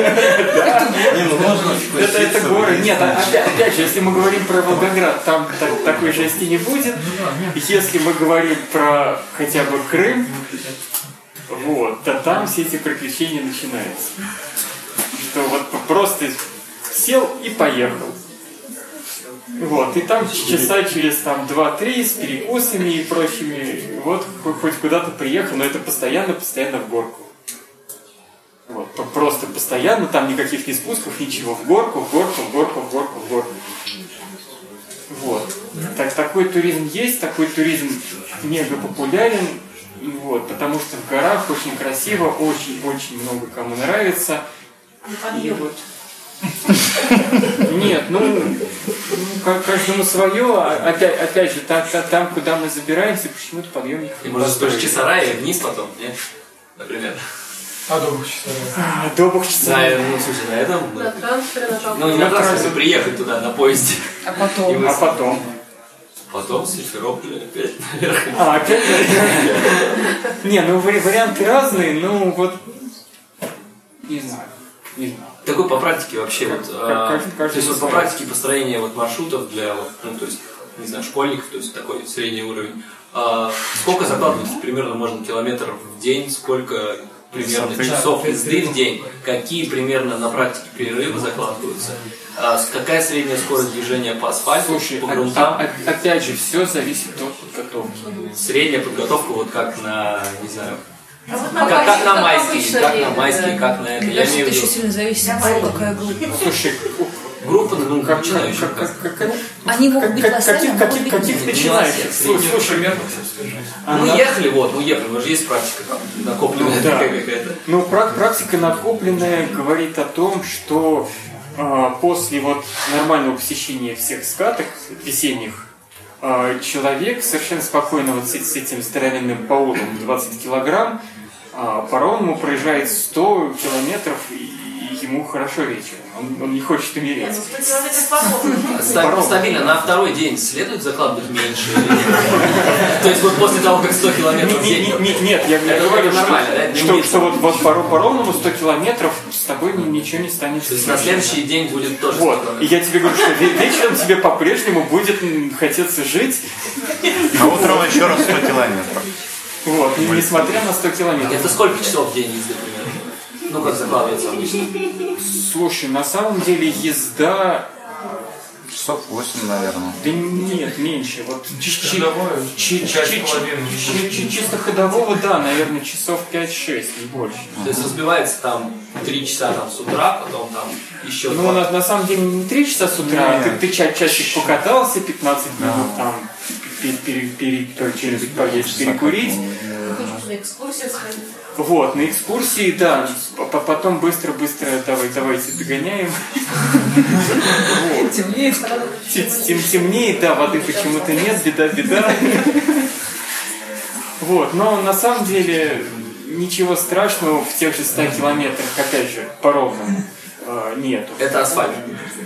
это, это горы. Нет, опять, опять же, если мы говорим про Волгоград, там так, такой жести не будет. Если мы говорим про хотя бы Крым, вот, то там все эти приключения начинаются. Что вот просто сел и поехал. Вот, и там часа через там два-три с перекусами и прочими, вот хоть куда-то приехал, но это постоянно-постоянно в горку. Вот, просто постоянно, там никаких ни спусков, ничего, в горку, в горку, в горку, в горку, в горку. Вот. Так, такой туризм есть, такой туризм мега популярен, вот, потому что в горах очень красиво, очень-очень много кому нравится. И вот. Нет, ну, каждому свое. Опять, опять же, там, там, куда мы забираемся, почему-то подъемников. И можно тоже Часара и вниз потом, нет? Например. А до Бахчисарая? До Бахчисарая. Ну, слушай, на этом... На трансфере нажал. Ну, не на трансфере, приехать туда на поезде. А потом? А потом? Потом с Симферополя опять наверх. А, опять наверх? Не, ну варианты разные, ну вот... Не знаю, не знаю. Такой по практике вообще, как, вот, как, а, как, то есть вот по практике построения вот маршрутов для, вот, ну, то есть, не знаю, школьников, то есть такой средний уровень. А, сколько закладывается примерно можно километров в день, сколько примерно часов езды в день, какие примерно на практике перерывы закладываются, а, какая средняя скорость движения по асфальту, Слушай, по грунтам. а, а, опять же, все зависит от подготовки. Средняя подготовка вот как на, не знаю, А вот как, как на майские, обычно как на время, майские, да. как на это. Мне Я кажется, имею в это еще виду сильно зависит от того, какая группа. Слушай, группа, ну, как, начинающих. как, как, как, как, Они могут быть как, лояльны, каких, а могут каких, быть каких нет. начинающих? Слушай, слушай, Мы она- ехали, вот, мы ехали, у нас же есть практика там, накопленная Ну, да. такая какая-то. Ну, прак- практика накопленная говорит о том, что а, после вот нормального посещения всех скаток весенних а, человек совершенно спокойно вот с, с этим здоровенным паулом двадцать килограмм а, по-ровному проезжает сто километров и, и ему хорошо вечером. Он, он не хочет умереть. Ну, сто километров по Ста- Стабильно, на второй день следует закладывать меньше или нет? То есть вот после того, как сто километров в Не- день... не- не- Нет, я Это говорю, что, нормально, да? Это что, не что вот, вот по, по ровному сто километров с тобой ни- ничего не станет. То есть на следующий день будет тоже Вот. сто И я тебе говорю, что ве- вечером тебе по-прежнему будет м, хотеться жить. А утром еще раз сто километров. Вот, не- несмотря на сто километров. Это сколько часов в день езды примерно? Ну, как закладывается обычно? Слушай, на самом деле езда... Часов восемь, наверное. Да нет, меньше. Вот Чисто чи- ходовое, чи- часть чи- половины. чи- чи- Чисто ходового, да, наверное, часов пять-шесть, не больше. То есть разбивается там три часа там с утра, потом там еще Ну, два. на, на самом деле не три часа с утра, ты, ты ча- часик покатался, пятнадцать минут там пере- пере- пере- то что-нибудь поесть, перекурить. На экскурсию сходить. Вот, на экскурсии, да, п- потом быстро-быстро давай, давайте догоняем. Вот. Темнеет. Тем- тем- Темнеет, да, воды почему-то нет, беда, беда. Вот, но на самом деле ничего страшного в тех же ста километрах, опять же, по ровному, э, нету. Это асфальт.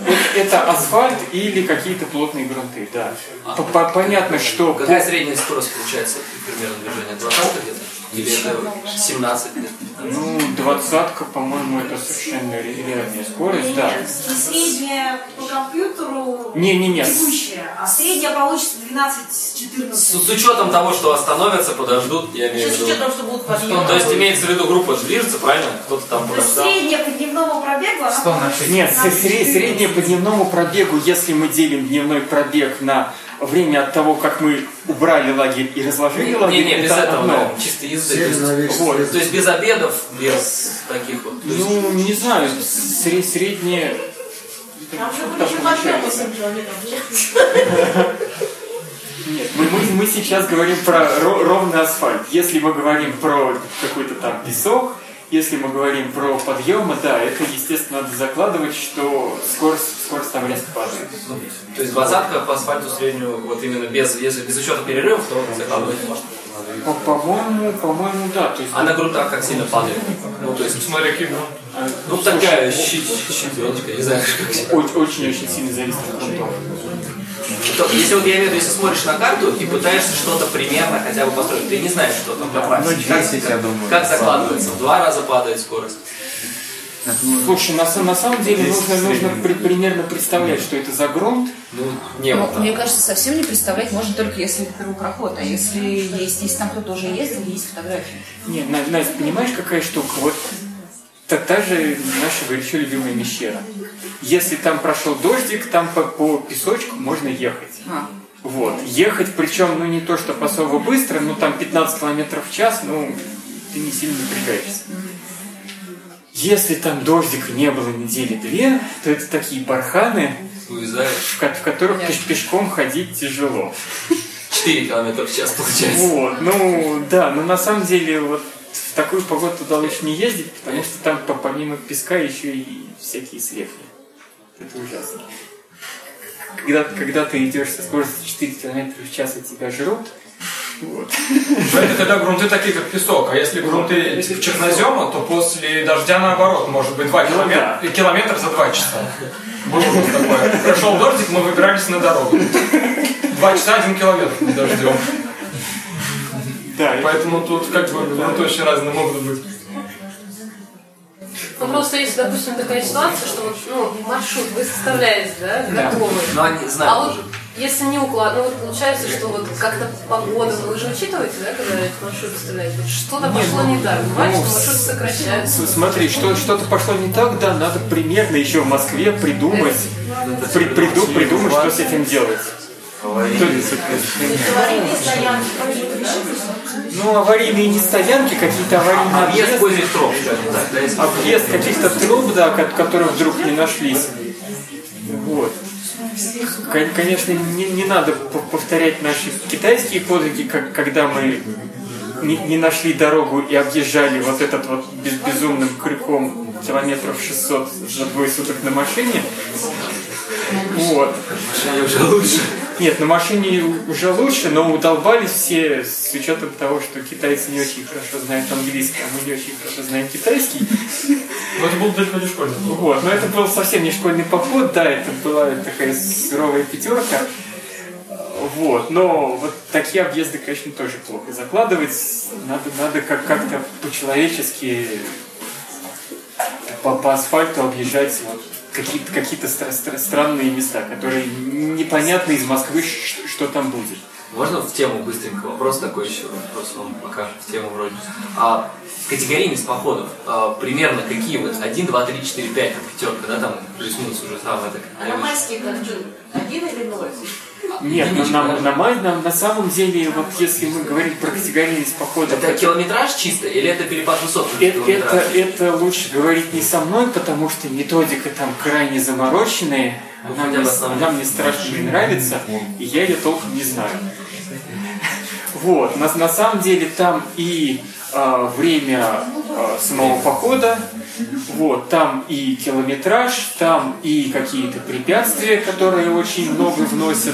это асфальт или какие-то плотные грунты, да. Понятно, что... Какая средняя скорость получается примерно движения? Двадцатка где-то? Или это семнадцать лет? Ну, двадцатка, по-моему, это совершенно реальная скорость, да. И средняя по компьютеру Не-не-не. текущая, а средняя получится двенадцать-четырнадцать. С, с учетом того, что остановятся, подождут, я имею в виду. С учетом, что будут подъемы. Ну, то есть имеется в виду, группа же движется, правильно? Кто-то там То есть подождал. средняя по дневному пробегу, она получится Нет, двенадцать четырнадцать. средняя по дневному пробегу, если мы делим дневной пробег на время от того, как мы убрали лагерь и разложили лагерь, Не, не, без это этого, одно. да, чисто езды. То есть, вот, то есть без обедов, без таких вот. То есть, Ну, не знаю, сре- среднее... Там же Что были еще получается? подъемы семь километров. Нет, мы, мы, мы сейчас говорим про ро- ровный асфальт. Если мы говорим про какой-то там песок, если мы говорим про подъемы, да, это, естественно, надо закладывать, что скорость, скорость там резко падает. то есть двадцатка по асфальту среднюю, вот именно без, если без учета перерывов, то закладывать можно. По- По-моему, по-моему, да. То есть, А на грунтах как сильно падает? Ну, то есть, Смотри, какие, ну такая щит- щебенечка, не знаю, как сказать. очень-очень сильно зависит от грунтов. То- Если вот я имею в виду, если смотришь на карту и пытаешься что-то примерно хотя бы построить, ты не знаешь, что там по практике. Ну, Как, десять, я думаю, как закладывается? В два раза падает скорость. Слушай, на, са- на самом деле нужно, нужно при- примерно представлять, что это за грунт. Ну, не Ну, вот так. мне кажется, совсем не представлять можно только если это первый проход. А если есть, если там кто-то уже ездил, есть фотографии. Не, На- Настя, понимаешь, какая штука? Вот та, та же наша горячо любимая Мещера. Если там прошел дождик, там по, по песочку можно ехать. А. Вот. Ехать, причем, ну не то, что особо быстро, ну там пятнадцать километров в час, ну ты не сильно напрягаешься. Если там дождика не было недели две, то это такие барханы, Уезжаешь. в, ко- в которых пеш- пешком ходить тяжело. четыре километра в час получается. Вот, ну да, но на самом деле вот в такую погоду туда лучше не ездить, потому что там по- помимо песка еще и всякие слепни. Это ужасно. Когда, когда ты идешь со скоростью четыре километра в час, и тебя жрут, вот. Это когда грунты такие, как песок. А если грунты чернозема, то после дождя наоборот, может быть два километра, километр за два часа. Было вот такое. Прошел дождик, мы выбирались на дорогу. Два часа, один километр под дождем. Да, Поэтому тут как бы грунты очень разные могут быть. Ну просто если, допустим, такая ситуация, что вот, ну, маршрут вы составляете, да, готовый. Но они знают А вот уже. если не уклад, ну вот получается, что вот как-то погода, вы же учитываете, да, когда этот маршрут составляете? Вот что-то пошло не так, бывает, ну, что маршрут сокращается. С- Смотри, что, что-то пошло не так, да, надо примерно еще в Москве придумать, при- приду- придумать, что с этим делать. Аварийные стоянки. Ну, аварийные не стоянки, какие-то аварийные Объезд объезды. поздних троп. Так, да, если- Объезд каких-то труб, да, ко- которые вдруг не нашлись. Вот. Кон- Конечно, не, не надо п- повторять наши китайские подвиги, как, когда мы не, не нашли дорогу и объезжали вот этот вот без- безумным крюком километров шестьсот за двое суток на машине. Вот. Машине уже лучше. Нет, на машине уже лучше, но удолбались все с учетом того, что китайцы не очень хорошо знают английский, а мы не очень хорошо знаем китайский. Но это был далеко не школьник. Вот, но это был совсем не школьный поход, да, это была такая суровая пятерка. Вот, но вот такие объезды, конечно, тоже плохо закладывать. Надо, надо как- как-то по-человечески по, по асфальту объезжать вот какие-то, какие-то стра- стра- странные места, которые непонятно из Москвы, ш- что там будет. Можно в тему быстренько вопрос такой еще, вопрос вам пока в тему вроде. А категорийность походов, а, примерно какие вот один, два, три, четыре, пять, пятерка, да, там плюс-минус уже самое так. А на майские как что? Один или ноль? Нет, на, на, на, май- на- на самом деле, вот если мы говорим про категорийность походов, Это километраж чисто или это перепад высот? это, это, это лучше говорить не со мной, потому что методика там крайне замороченная, Ну, она, хотя мне, бы основные. она мне страшно не нравится, и я ее толком не знаю. Вот, на, на самом деле там и а, время а, самого похода, вот, там и километраж, там и какие-то препятствия, которые очень много вносят.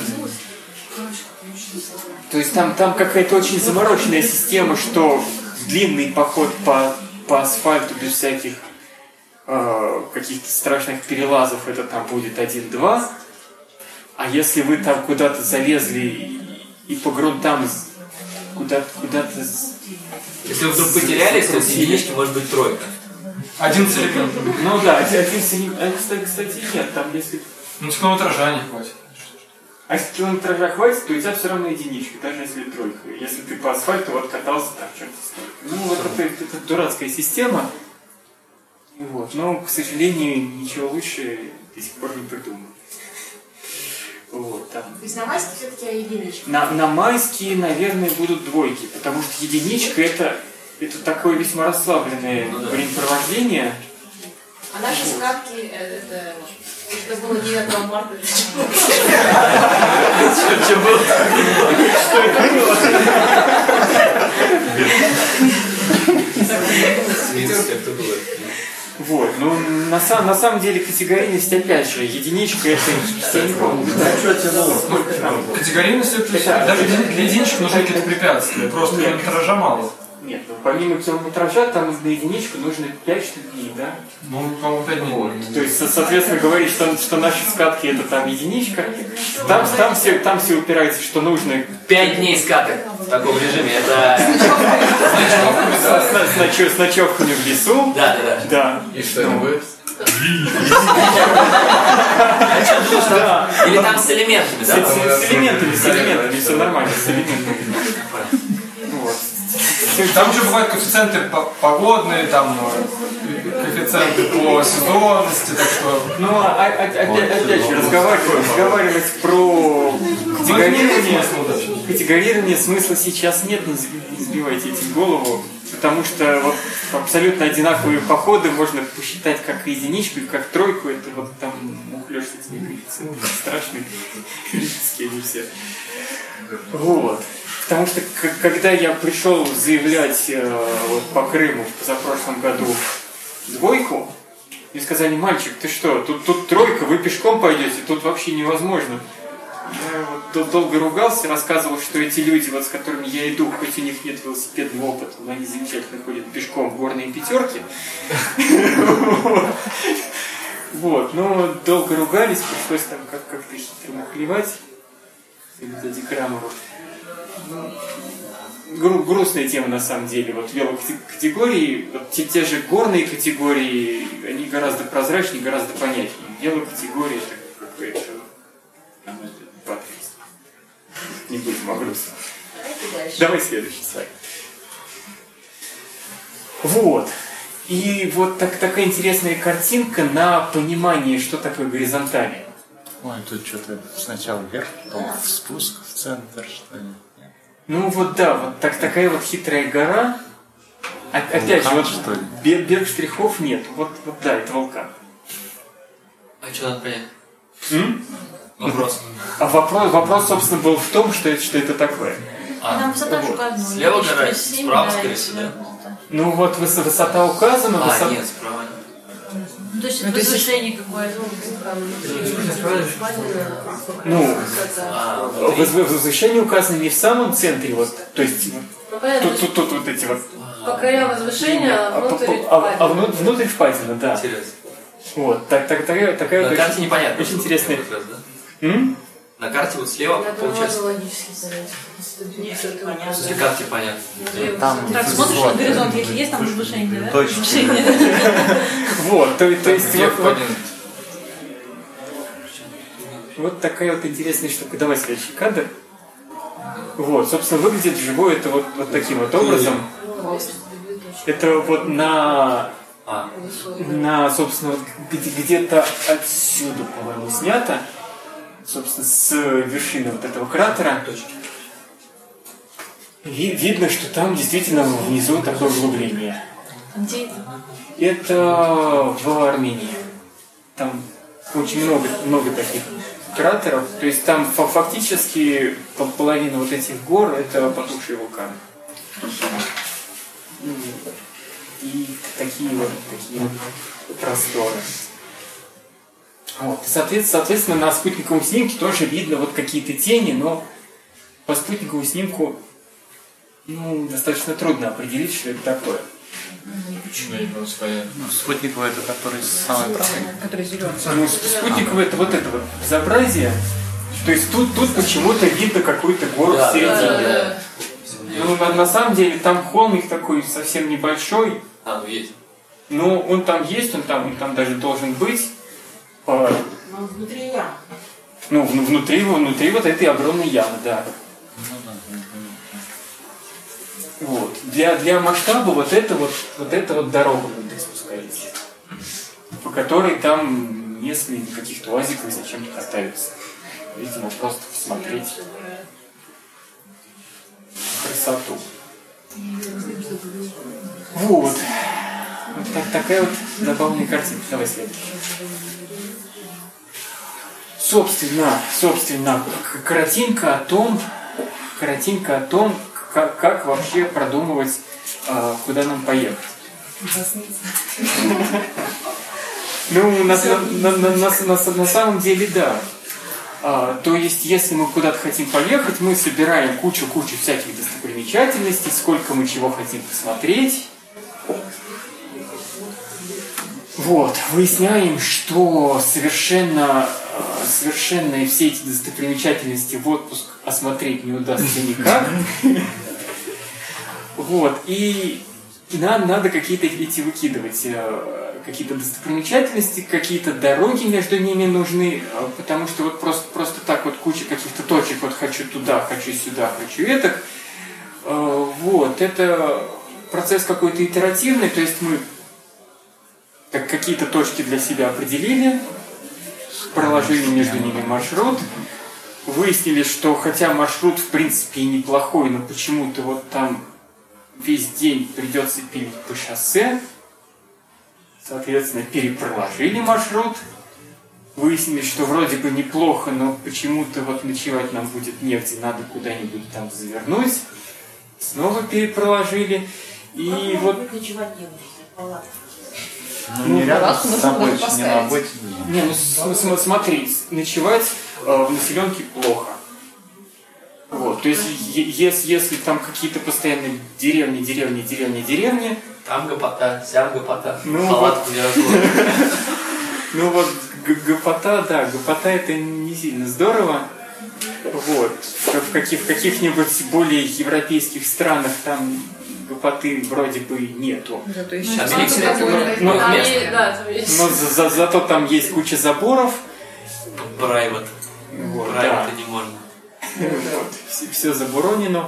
То есть там, там какая-то очень замороченная система, что длинный поход по, по асфальту без всяких э, каких-то страшных перелазов, это там будет один-два. А если вы там куда-то залезли и, и по грунтам куда-то... куда-то если вы вдруг потерялись, то в единичке может быть тройка. Один с элементом. Ну да, один с элементом. Кстати, кстати, нет, там если... Ну, с километража не хватит. А если километража хватит, то у тебя все равно единичка, даже если тройка. Если ты по асфальту вот катался там что-то столько. Ну, вот это, это дурацкая система. Вот. Но, к сожалению, ничего лучше до сих пор не придумал. Вот, там. То есть на майске все-таки единичка? На, на майске, наверное, будут двойки, потому что единичка это, это такое весьма расслабленное ну, да. времяпровождение. А наши вот. Скатки, это, это было девятого марта. Что было? Что это было? Вот, ну на, сам, на самом деле категорийность, опять же, единичка это я не помню. Категорийность это даже для единичек нужны какие-то препятствия, просто километража мало. Нет, ну помимо километража там на единичку нужно пять дней, да? Ну, по-моему, пять дней. Вот. То есть, соответственно, говорить, что, что наши скатки это там единичка, там, там, все, там все упирается, что нужно... Пять дней скаток в таком режиме, это... С ночевками в лесу. Да, да, да. И что это будет? Или там с элементами, да? С элементами, с элементами, все нормально, с элементами. Там еще бывают коэффициенты погодные, там коэффициенты по сезонности, так что... Ну, а, а, опять, опять же, разговаривать, разговаривать про категорирование, категорирование смысла сейчас нет, не сбивайте этим голову, потому что вот абсолютно одинаковые походы можно посчитать как единичку, как тройку, это вот там мухлёж с этими коэффициентами страшные, физические они все. Вот. Потому что когда я пришел заявлять э, вот, по Крыму в позапрошлом году двойку, мне сказали: мальчик, ты что, тут, тут тройка, вы пешком пойдете, тут вообще невозможно. Я вот долго ругался, рассказывал, что эти люди, вот, с которыми я иду, хоть у них нет велосипедного опыта, но они замечательно ходят пешком в горные пятерки. Вот, но долго ругались, пришлось там как-то что-то мухлевать. Дяди Крамову. Гру- грустная тема на самом деле. Вот велокатегории, вот те, те же горные категории, они гораздо прозрачнее, гораздо понятнее. Велокатегории это какое-то потрясение. Не будем о грустном. Давай следующий слайд. Вот. И вот так, такая интересная картинка на понимание, что такое горизонталь. Ой, тут что-то сначала вверх, потом в спуск, в центр, что ли. Ну вот да, вот так, такая вот хитрая гора. А, опять же, вот берег штрихов нет. Вот, вот да, это вулкан. А что надо понять? М? Вопрос. А вопрос, вопрос, собственно, был в том, что это, что это такое. А, Там высота вот. Указана. Слева гора, справа, скорее всего, да? Ну вот высота указана. А, высота... нет, справа нет. Ну, то есть ну, возвышение есть... какое-то. Ну, а, возвышение указано не в самом центре, вот, то есть ну, тут, тут, тут вот эти вот. По краям возвышения, а внутрь впадина. А, а внутрь, внутрь впадина, да. Интересно. Вот, так, так, такая, такая на вот карте очень, непонятно. Очень интересная. Раз, да? М? На карте вот слева я получается. логически понять. На карте понятно. Там, так, смотришь на горизонт, если есть там возвышение, да? Точно. Вот, то, то есть вот, вот, вот такая вот интересная штука. Давай следующий кадр. Вот, собственно, выглядит живое это вот, вот таким вот образом. Это вот на, а. на собственно, вот где-то отсюда, по-моему, снято. Собственно, с вершины вот этого кратера. Ви- видно, что там действительно внизу такое углубление. Где это? Это в Армении. Там очень много, много таких кратеров. То есть там фактически половина вот этих гор это потухшие вулканы. И такие вот такие вот просторы. Вот. Соответственно, соответственно, на спутниковом снимке тоже видно вот какие-то тени, но по спутниковому снимку ну, достаточно трудно определить, что это такое. Ну, не просто понятно. Ну, спутниковый это который самый правый. Который зеленый. Ну, спутниковый это вот это вот безобразие. То есть тут, тут почему-то видно какую-то гору Да, в середине. да, да, да. Ну, на, на самом деле там холмик такой совсем небольшой. А, ну есть. Ну, он там есть, он там, он там даже должен быть. А, Ну, внутри ямы. ну, в- внутри, внутри вот этой огромной ямы, да. Вот. Для, для масштаба вот это вот, вот эта вот дорога внутри спускается, по которой там несколько каких-то уазиков зачем-то катаются. Видимо, просто посмотреть красоту. Вот. Вот так- такая вот забавная картинка. Давай следующий. Собственно, собственно, к- картинка о том, картинка о том, как, как вообще продумывать, а, куда нам поехать. Ну, на, на, на, на, на, на самом деле, да. А, то есть, если мы куда-то хотим поехать, мы собираем кучу-кучу всяких достопримечательностей, сколько мы чего хотим посмотреть. Вот, выясняем, что совершенно, э, совершенно все эти достопримечательности в отпуск осмотреть не удастся никак. Вот, и нам надо какие-то эти выкидывать, э, какие-то достопримечательности, какие-то дороги между ними нужны, э, потому что вот просто, просто так вот куча каких-то точек, вот хочу туда, хочу сюда, хочу это. Э, вот, это процесс какой-то итеративный, то есть мы как какие-то точки для себя определили, проложили между ними маршрут, выяснили, что хотя маршрут в принципе и неплохой, но почему-то вот там весь день придется пилить по шоссе, соответственно, перепроложили маршрут, выяснили, что вроде бы неплохо, но почему-то вот ночевать нам будет негде, надо куда-нибудь там завернуть, снова перепроложили, и вот... Ночевать не будет, палатка. Ну, не рядом с собой, не на работе. Не, ну с- с- смотри, ночевать э, в населенке плохо. Вот, то есть, е- если, если там какие-то постоянные деревни, деревни, деревни, деревни. Там гопота, сям гопота, Ну палатку не разводят. Ну вот, г- гопота, да, гопота это не сильно здорово. Вот, в, каких, в каких-нибудь более европейских странах там гопоты вроде бы нету. Зато Ну, еще А милиция там такой, ну, Там место. есть, да, там есть. Но за- за- зато там есть куча заборов. Прайват. Вот, Прайват да. не можно. Вот, все, все заборонено.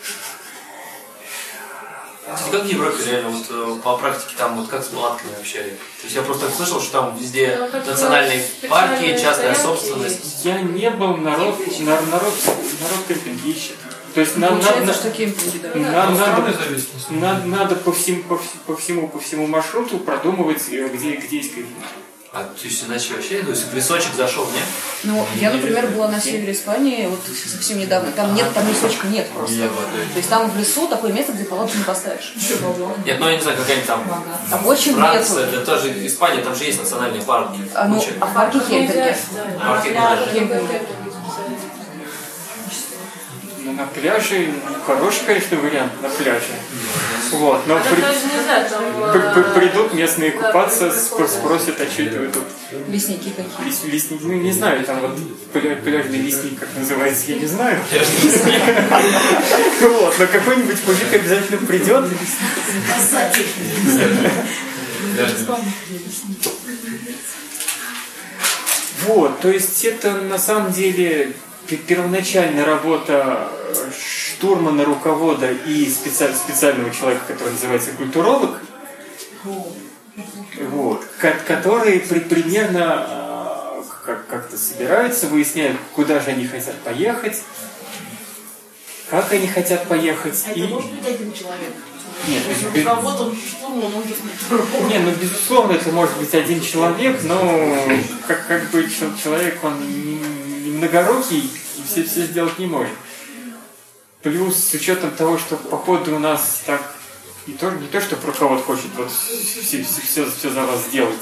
Кстати, как в Европе реально, вот э, по практике там вот как с палатками вообще? То есть я просто так слышал, что там везде Там как-то национальные парки, специальные частная стоянки собственность. Я не был, народ, нар- народ, народ кемпинг ищет. То есть нам, Получается, нам- что кемпинги, да. нам Страны надо, зависимости. надо, надо по, всему, по, вс- по всему по всему маршруту продумывать, э, где, где есть кемпинг. А то есть иначе вообще, то есть в лесочек зашел, нет? Ну, я, например, была на севере Испании, вот совсем недавно. Там нет, там лесочка нет просто. Нет воды. То есть там в лесу такое место, где палатку не поставишь. Нет, ну я не знаю, какая-нибудь там Там очень Франция, нету. это тоже Испания, там же есть национальные парки. А, ну, Куча. а в парке кемпинги. Парки даже. Кемпинги. Ну, на пляже, ну, хороший, конечно, вариант на пляже. Вот, но А при- там даже нельзя, там... при- при- э, придут местные да, купаться, придут спро- спросят, а что это вы тут? Лесники какие. Лес- лесник, ну не знаю, там вот пля- пляжный лесник, как называется, я не знаю. Вот, но какой-нибудь мужик обязательно придет. Вот, то есть это на самом деле пе- первоначальная работа штурмана, руковода и специаль- специального человека, который называется культуролог, вот, ко- которые при- примерно э, как- как-то собираются, выясняют, куда же они хотят поехать, как они хотят поехать. А и... это может быть один человек? Нет, То есть без- руководом штурма может быть. Не, ну безусловно, это может быть один человек, но как, как бы чел- человек, он не, не многорукий и все, все сделать не может. Плюс с учетом того, что походу у нас так не то, не то что руковод хочет вот все, все, все, все за вас сделать,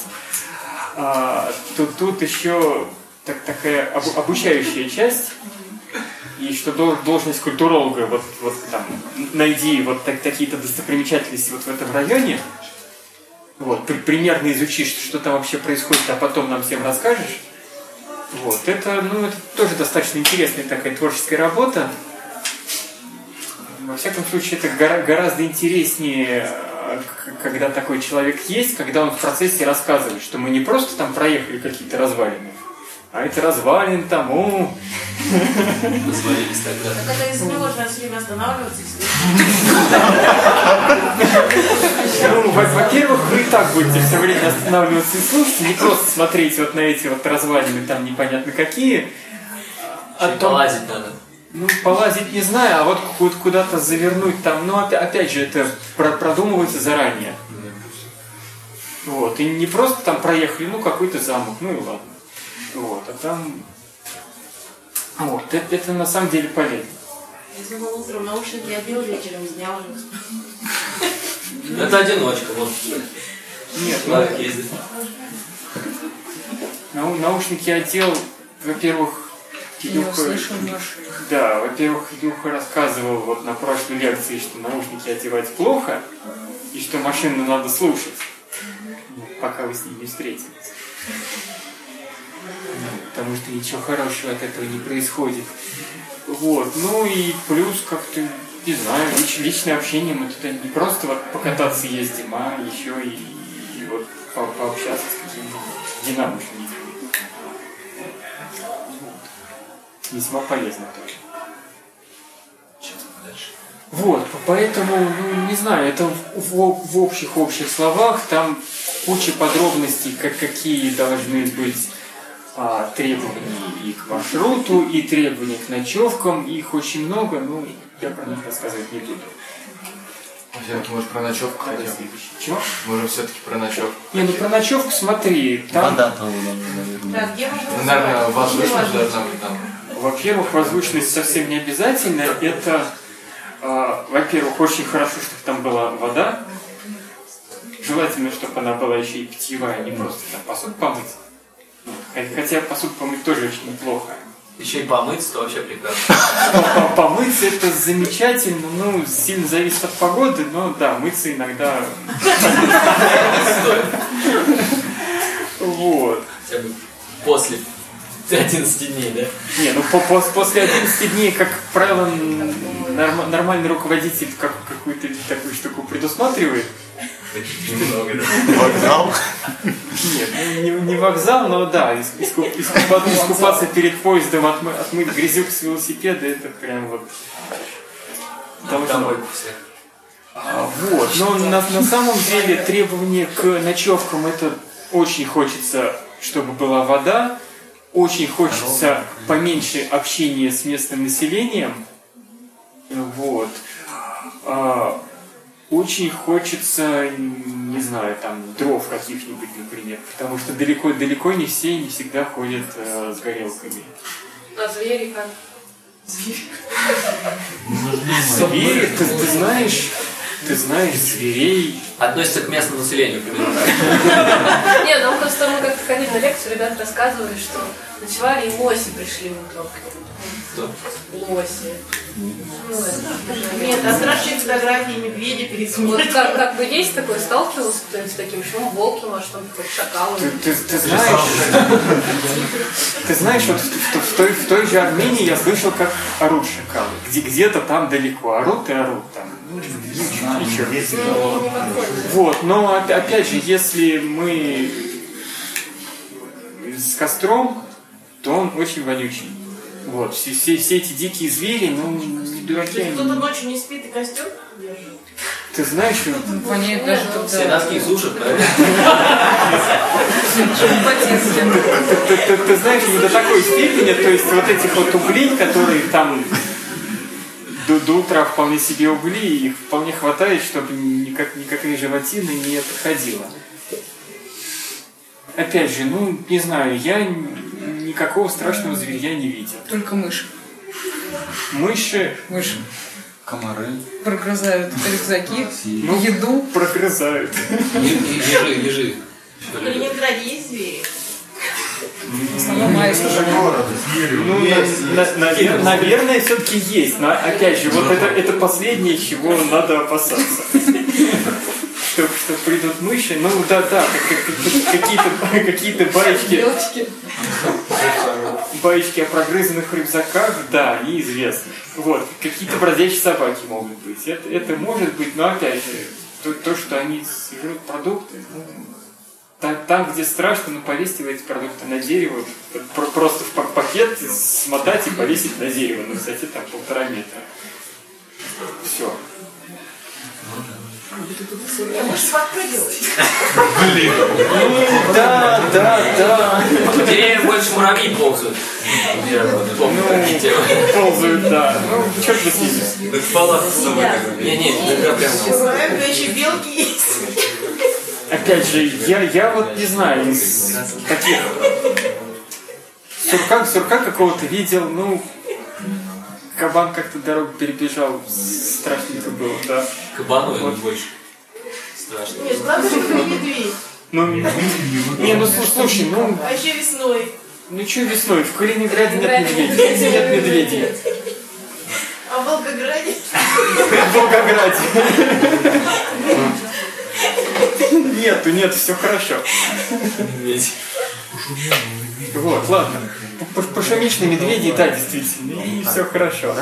а, то тут еще так, такая об- обучающая часть. и что должность культуролога, вот, вот там, найди вот так, такие-то достопримечательности вот в этом районе, вот, при, примерно изучишь, что там вообще происходит, а потом нам всем расскажешь. Вот, это, ну, это тоже достаточно интересная такая творческая работа. Во всяком случае, это гора, гораздо интереснее, когда такой человек есть, когда он в процессе рассказывает, что мы не просто там проехали какие-то развалины, а это развалин там, о. Развалились тогда. Так это из-за него же все время останавливаться. Ну, во-первых, вы и так будете все время останавливаться и слушать, не просто смотреть вот на эти вот развалины там непонятно какие. А то полазить надо. Ну, полазить не знаю, а вот куда-то завернуть там, ну, опять же, это продумывается заранее. Вот, и не просто там проехали, ну, какой-то замок, ну и ладно. Вот, а там... Вот, это, это на самом деле полезно. Если бы утром наушники одел, вечером снял уже. Это одиночка, вот. Нет, ну, нау, наушники одел, во-первых, Илюха, да, во-первых, Илюха рассказывал вот на прошлой лекции, что наушники одевать плохо, и что машину надо слушать, пока вы с ним не встретитесь. Потому что ничего хорошего от этого не происходит. Вот, ну и плюс как-то, не знаю, лич, личное общение, мы туда не просто вот покататься ездим, а еще и, и вот по, пообщаться с какими-то единомышленниками. Весьма полезно тоже. Вот, поэтому, ну, не знаю, это в, в, в общих-общих словах, там куча подробностей, как, какие должны быть а, требования и к маршруту, и требования к ночевкам, их очень много, но я про них рассказывать не буду. Все-таки, может, про ночевку хотим? Чего? Можем все-таки про ночевку. Не, ну про ночевку смотри, там... Вода там, наверное. Да, где можно... Ну, наверное, воздушность должна быть там. Во-первых, воздушность совсем не обязательно. Это, э, во-первых, очень хорошо, чтобы там была вода. Желательно, чтобы она была еще и питьевая, а не просто там посуду помыть. Хотя посуду помыть тоже очень неплохо. Еще и помыться, то вообще прекрасно. Помыться это замечательно, ну, сильно зависит от погоды, но да, мыться иногда... Вот. Хотя бы после одиннадцати дней, да? Не, ну по -по после одиннадцати дней, как правило, норм нормальный руководитель как какую-то такую штуку предусматривает. Немного, да. Вокзал? Нет, ну, не, не вокзал, но да, искуп, искупаться, искупаться перед поездом, отмы, отмыть грязюк с велосипеда, это прям вот должно. А, вот, но на, на самом деле требования к ночевкам, это очень хочется, чтобы была вода, очень хочется поменьше общения с местным населением, вот. А, очень хочется, не знаю, там, дров каких-нибудь, например, потому что далеко-далеко не все не всегда ходят э, с горелками. А звери как? Звери, ты, ты знаешь, ты знаешь зверей. Относится к местному населению, примерно. Нет, ну просто мы как-то ходили на лекцию, ребята рассказывали, что ночевали и лоси пришли утром. Кто? Лоси. Нет, а страшные фотографии медведя перед Вот смертью. как, как бы есть такое, сталкивался кто-нибудь с таким, почему волки, может, там какой-то шакалы? Ты, ты, ты знаешь, ты знаешь, вот в, в, в, той, в той же Армении я слышал, как орут шакалы. Где, где-то там далеко орут и орут там. Ну, вот, но опять же, если мы с костром, то он очень вонючий. Вот, все, все, все эти дикие звери, ну, не дураки они. Кто-то ночью не спит и костер держит. Ты знаешь, воняет даже когда... Все носки сушат, правильно? Ты знаешь, не до такой степени, то есть вот этих вот углей, которые там до утра вполне себе угли, их вполне хватает, чтобы никакая животина не подходила. Опять же, ну, не знаю, я никакого страшного зверя не видел. Только мыши. Мыши? Мыши. Комары. Прогрызают рюкзаки, ну, еду. Прогрызают. Ежи, ежи. В Калининграде есть звери? В основном майский. Ну, на- на- навер- наверное, все-таки есть. Но опять же, вот это, это последнее, чего надо опасаться. Что, что придут мыши, ну да, да, как- как- какие-то, какие-то баечки, баечки о прогрызанных рюкзаках, да, они известны. Вот, какие-то бродячие собаки могут быть. Это, это может быть, но опять же, то, то что они жрут продукты, ну, там, там, где страшно, ну повесьте эти продукты на дерево, про- просто в пак- пакет смотать и повесить на дерево на высоте там полтора метра. Все. Может, подпрыгивать? Блин. Да, да, да. По деревьям больше муравьи ползают. Ну, ползают, да. Ну, черт бы с ними. Так в палатах с собой так. Не, не, иногда прям. Знаем, еще белки есть. Опять же, я, я вот не знаю, из таких... Сурка, сурка какого-то видел, ну... Кабан как-то дорогу перебежал, страшненько было, да. Кабану вот. Больше страшно. Нет, надо же как медведь. Ну, не, ну слушай, ну... А еще весной. Ну что весной? В Калининграде нет медведей. Нет медведей. А в Волгограде? В Волгограде. Нету, нет, все хорошо. Медведь. Вот, ладно. Пошумишь на медведей, да, действительно. И все хорошо.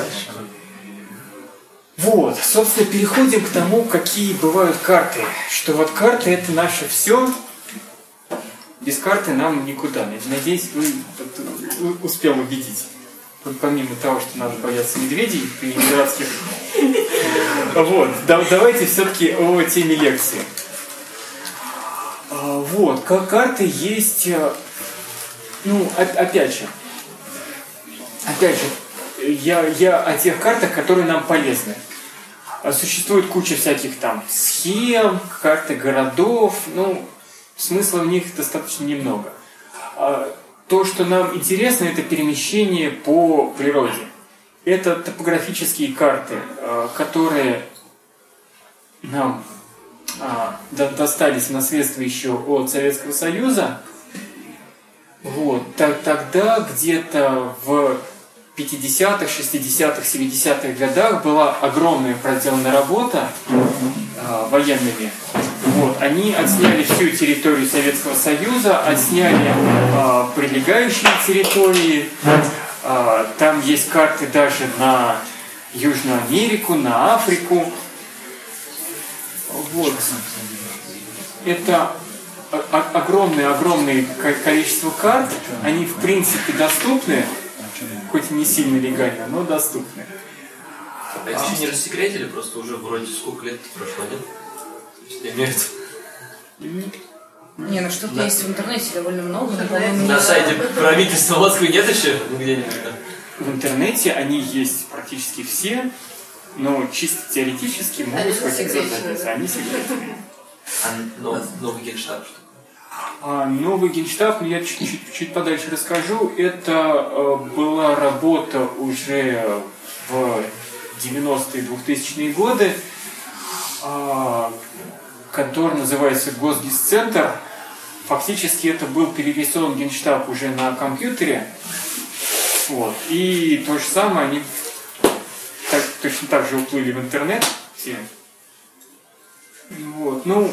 Вот, собственно, переходим к тому, какие бывают карты. Что вот карты — это наше все. Без карты нам никуда. Надеюсь, вы успел убедить. Помимо того, что надо бояться медведей калининградских. Вот, давайте все-таки о теме лекции. Вот, карты есть, ну, опять же, опять же, я, я о тех картах, которые нам полезны. Существует куча всяких там схем, карты городов, ну, смысла в них достаточно немного. То, что нам интересно, это перемещение по природе. Это топографические карты, которые нам достались в наследство еще от Советского Союза. Вот. Тогда где-то в пятидесятых, шестидесятых, семидесятых годах была огромная проделана работа э, военными. Вот. Они отсняли всю территорию Советского Союза, отсняли э, прилегающие территории. Э, там есть карты даже на Южную Америку, на Африку. Вот. Это огромное-огромное количество карт. Они в принципе доступны, хоть и не сильно легально, но доступны. А это еще не рассекретили, просто уже вроде сколько лет прошло, нет? То есть имеют... Не, ну что-то да. Есть в интернете довольно много. На сайте правительства Москвы нет еще где-нибудь? В интернете они есть практически все, но чисто теоретически могут схватить за задницу. Они секретные. А новый, новый генштаб что? А новый генштаб, я чуть-чуть чуть подальше расскажу. Это э, была работа уже в девяностые, двухтысячные годы, э, которая называется Госгисцентр. Фактически это был перерисован генштаб уже на компьютере. Вот. И то же самое, они так, точно так же уплыли в интернет все. Вот. Ну,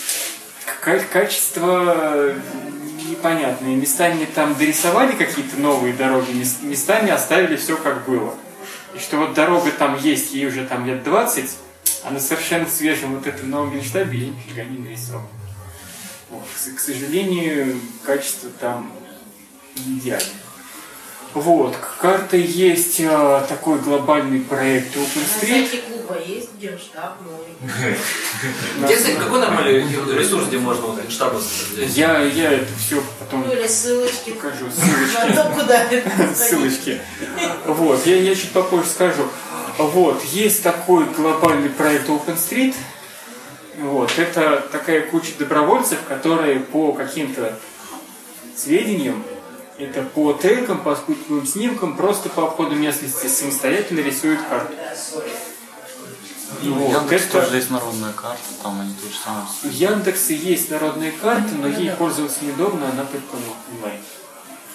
качество непонятное. Местами там дорисовали какие-то новые дороги, местами оставили все как было. И что вот дорога там есть, ей уже там лет двадцать, а на совершенно свежем вот этом новом генштабе ей нифига не нарисовано. Вот. К сожалению, качество там не идеальное. Вот, карта есть а, такой глобальный проект OpenStreet. На сайте клуба есть генштаб новый. Где, кстати, какой нормальный ресурс, где можно вот генштаб взять? Я, я это все потом ну, или ссылочки. покажу. Ссылочки. Потом куда это Ссылочки. Вот, я, я чуть попозже скажу. Вот, есть такой глобальный проект OpenStreet. Вот, это такая куча добровольцев, которые по каким-то сведениям, это по трекам, по спутниковым снимкам, просто по обходу местности самостоятельно рисуют карту. Ну, вот, Яндекс это... тоже есть народная карта, там они тоже самое. У Яндекса есть народные карты, но ей пользоваться неудобно, она только онлайн.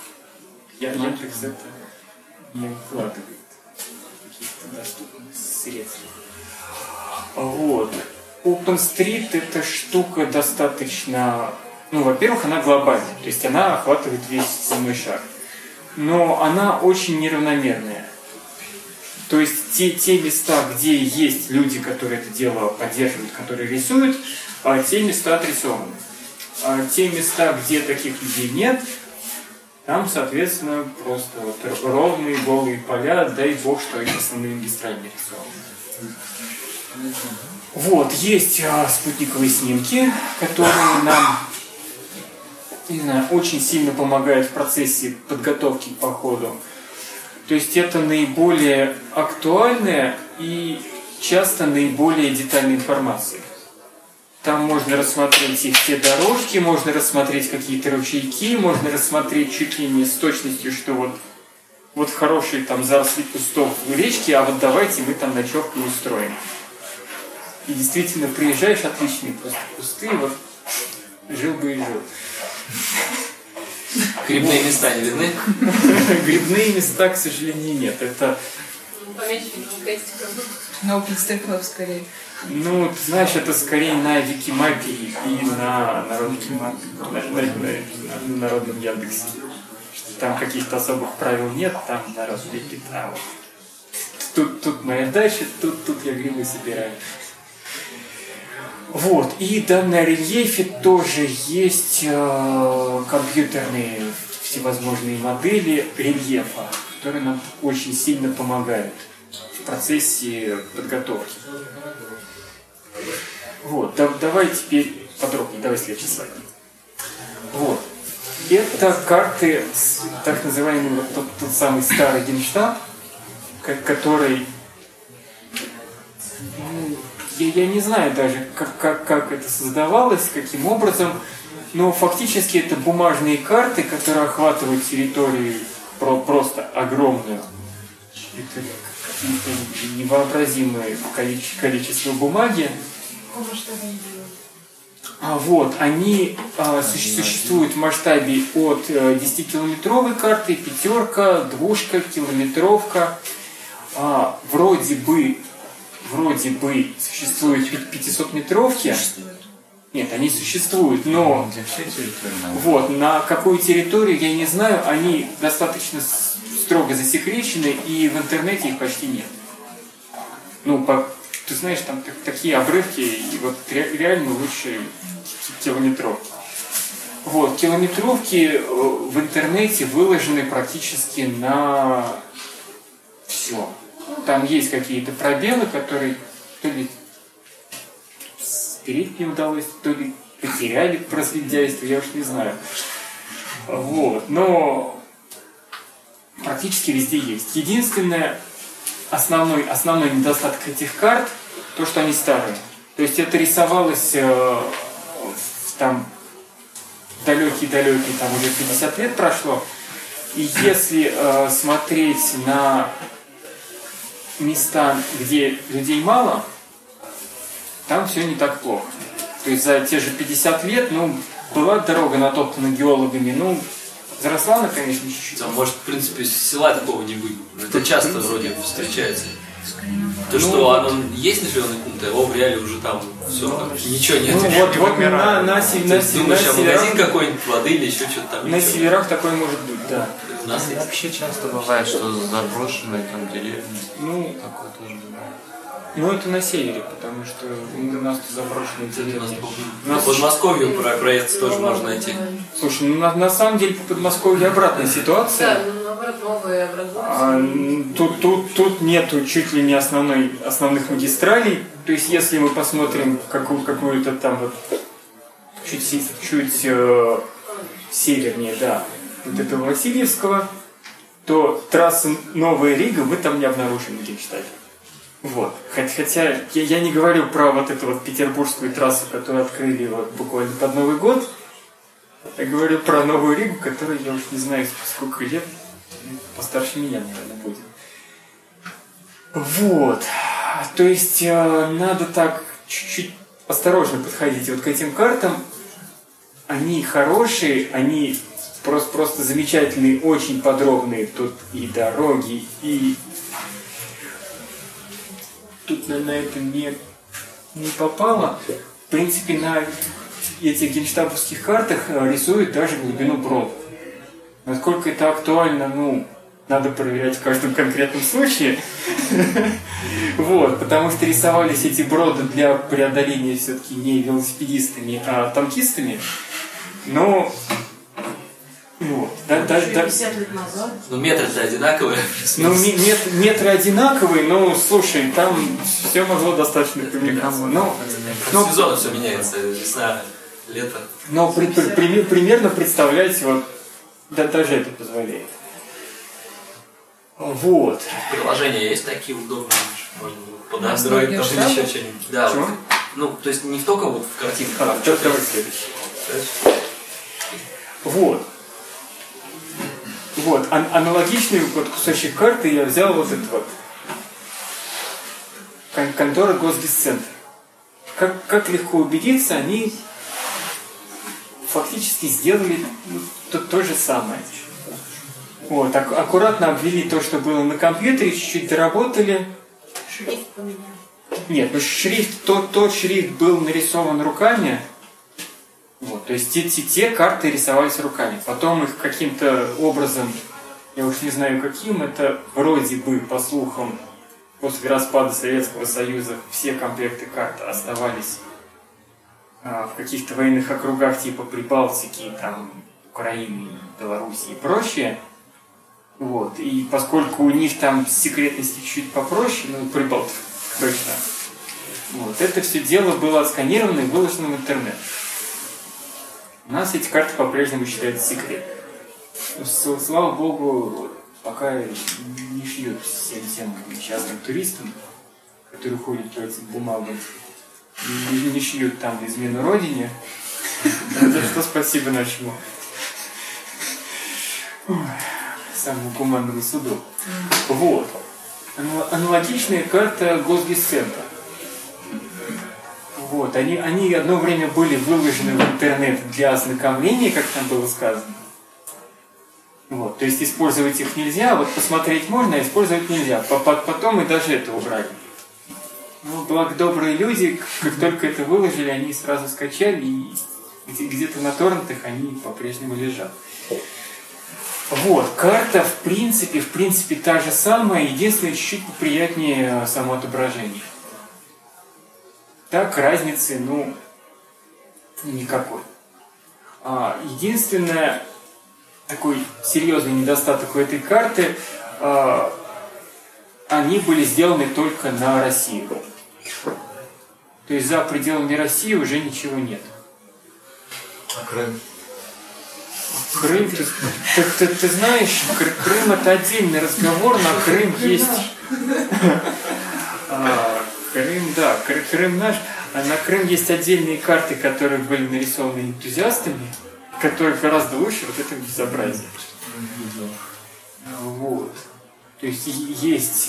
Я, Яндекс это не укладывает каких-то доступных средств. Вот. OpenStreet это штука достаточно... Ну, во-первых, она глобальная, то есть она охватывает весь земной шар. Но она очень неравномерная. То есть те, те места, где есть люди, которые это дело поддерживают, которые рисуют, а те места отрисованы. А те места, где таких людей нет, там, соответственно, просто вот ровные голые поля, дай бог, что их основные магистрали нарисованы. Вот, есть а, спутниковые снимки, которые нам, не знаю, очень сильно помогают в процессе подготовки к походу. То есть это наиболее актуальная и часто наиболее детальная информация. Там можно рассмотреть их все дорожки, можно рассмотреть какие-то ручейки, можно рассмотреть чуть ли не с точностью, что вот, вот хорошие там заросли кустов в речке, а вот давайте мы там ночевку устроим. И действительно приезжаешь, отличные просто кусты, вот жил бы и жил. Грибные места не видны? Грибные места, к сожалению, нет. Это... На OpenStreetMap скорее. Ну, ты знаешь, это скорее на Викимапе и на народном, на, на, на, на народном Яндексе. Там каких-то особых правил нет, там народ лепит, а вот тут, тут моя дача, тут, тут я грибы собираю. Вот, и да, на рельефе тоже есть э, компьютерные всевозможные модели рельефа, которые нам очень сильно помогают в процессе подготовки. Вот, да, давай теперь подробнее, давай следующий слайд. Вот, это карты, так называемый вот тот, тот самый старый Генштаб, который... Я, я не знаю даже, как, как, как это создавалось, каким образом, но фактически это бумажные карты, которые охватывают территорию про, просто огромную. Это какие-то невообразимое количество, количество бумаги. А вот, они а, существуют в масштабе от а, десятикилометровой карты, пятерка, двушка, километровка. А, вроде бы Вроде бы существуют пятисотметровки. Нет, они существуют, но вот, на какую территорию, я не знаю, они достаточно строго засекречены, и в интернете их почти нет. Ну, по, ты знаешь, там так, такие обрывки, и вот ре, реально лучше километровки. Вот, километровки в интернете выложены практически на все. Там есть какие-то пробелы, которые то ли спереть не удалось, то ли потеряли в различайстве, я уж не знаю. Вот. Но практически везде есть. Единственное, основной, основной недостаток этих карт, то, что они старые. То есть это рисовалось э, там далекие-далекие, там уже пятьдесят лет прошло. И если э, смотреть на места, где людей мало, там все не так плохо. То есть за те же пятьдесят лет, ну, была дорога натоптана геологами, ну, заросла она, конечно, чуть-чуть. Там, может, в принципе, села такого не быть. Это часто вроде встречается. То, что ну, оно есть населенный пункт, а его в реале уже там все, ну, ничего нет. Ну, вот, вот на, на, на, Ты на, думаешь, на северах, магазин какой-нибудь, воды или еще что-то там. На северах такое может быть, да. У нас вообще часто бывает, что заброшенные там деревни. Ну, такое тоже бывает. Ну, это на севере, потому что у нас тут заброшенные деревни. На Подмосковье про проект тоже можно найти. Слушай, ну на, на самом деле по Подмосковью обратная ситуация. Да, ну наоборот, новые образуются. А, тут, тут, тут нету чуть ли не основной, основных магистралей. То есть, если мы посмотрим какую, какую-то там вот чуть, чуть э, севернее, да, вот этого Васильевского, то трассу Новая Рига мы там не обнаружим в Генштабе. Вот. Хотя я, я не говорю про вот эту вот петербургскую трассу, которую открыли вот буквально под Новый год. Я говорю про Новую Ригу, которая, я уж не знаю, сколько лет, постарше меня, наверное, будет. Вот. То есть э, надо так чуть-чуть осторожно подходить вот к этим картам. Они хорошие, они просто, просто замечательные, очень подробные. Тут и дороги, и тут на, на это не, не попало. В принципе, на этих генштабовских картах рисуют даже глубину брода. Насколько это актуально, ну, надо проверять в каждом конкретном случае. Вот, потому что рисовались эти броды для преодоления все-таки не велосипедистами, а танкистами. Но вот, да, да, да. пятьдесят лет назад. Ну, метры-то одинаковые. Ну, мет, метры одинаковые, но, слушай, там все могло достаточно поменяться. Но, но сезона все меняется, весна, лето. Но при, при, при, примерно представляете, вот, да, даже это позволяет. Вот. Приложения есть такие удобные, можно под Android, тоже еще что-нибудь. Да, вот, ну, то есть не только вот в картинках. А, а давай следующий. Вот. Вот, ан- аналогичный вот кусочек карты я взял вот этот вот. Кон- контора Госгисцентра. Как, как легко убедиться, они фактически сделали ну, то, то же самое. Вот, ак- аккуратно обвели то, что было на компьютере, чуть-чуть доработали. Шрифт поменял. Нет, ну шрифт, тот, тот шрифт был нарисован руками. Вот, то есть те, те, те карты рисовались руками. Потом их каким-то образом, я уж не знаю каким, это вроде бы, по слухам, после распада Советского Союза все комплекты карт оставались а, в каких-то военных округах типа Прибалтики, там, Украины, Белоруссии и прочее. Вот, и поскольку у них там секретности чуть попроще, ну, Прибалтов точно, вот, это все дело было отсканировано и выложено в интернет. У нас эти карты по-прежнему считаются секретными. Слава богу, пока не шьют всем тем несчастным туристам, которые ходят по этим бумагам, не, не шьют там измену родине, за что спасибо нашему самому гуманному суду. Вот. Аналогичная карта Госгисцентра. Вот, они, они одно время были выложены в интернет для ознакомления, как там было сказано. Вот, то есть использовать их нельзя, вот посмотреть можно, а использовать нельзя. Потом и даже это убрали. Ну, благо добрые люди, как только это выложили, они сразу скачали, и где-то на торрентах они по-прежнему лежат. Вот, карта в принципе, в принципе та же самая, единственное, чуть-чуть поприятнее само отображение. Так, разницы, ну, никакой. А, единственное, такой серьезный недостаток у этой карты, а, они были сделаны только на Россию. То есть за пределами России уже ничего нет. А Крым? Крым, ты, ты, ты, ты знаешь, Крым это отдельный разговор, на Крым есть... Крым, да, Крым наш. А на Крым есть отдельные карты, которые были нарисованы энтузиастами, которые гораздо лучше вот это безобразие. Вот. То есть есть,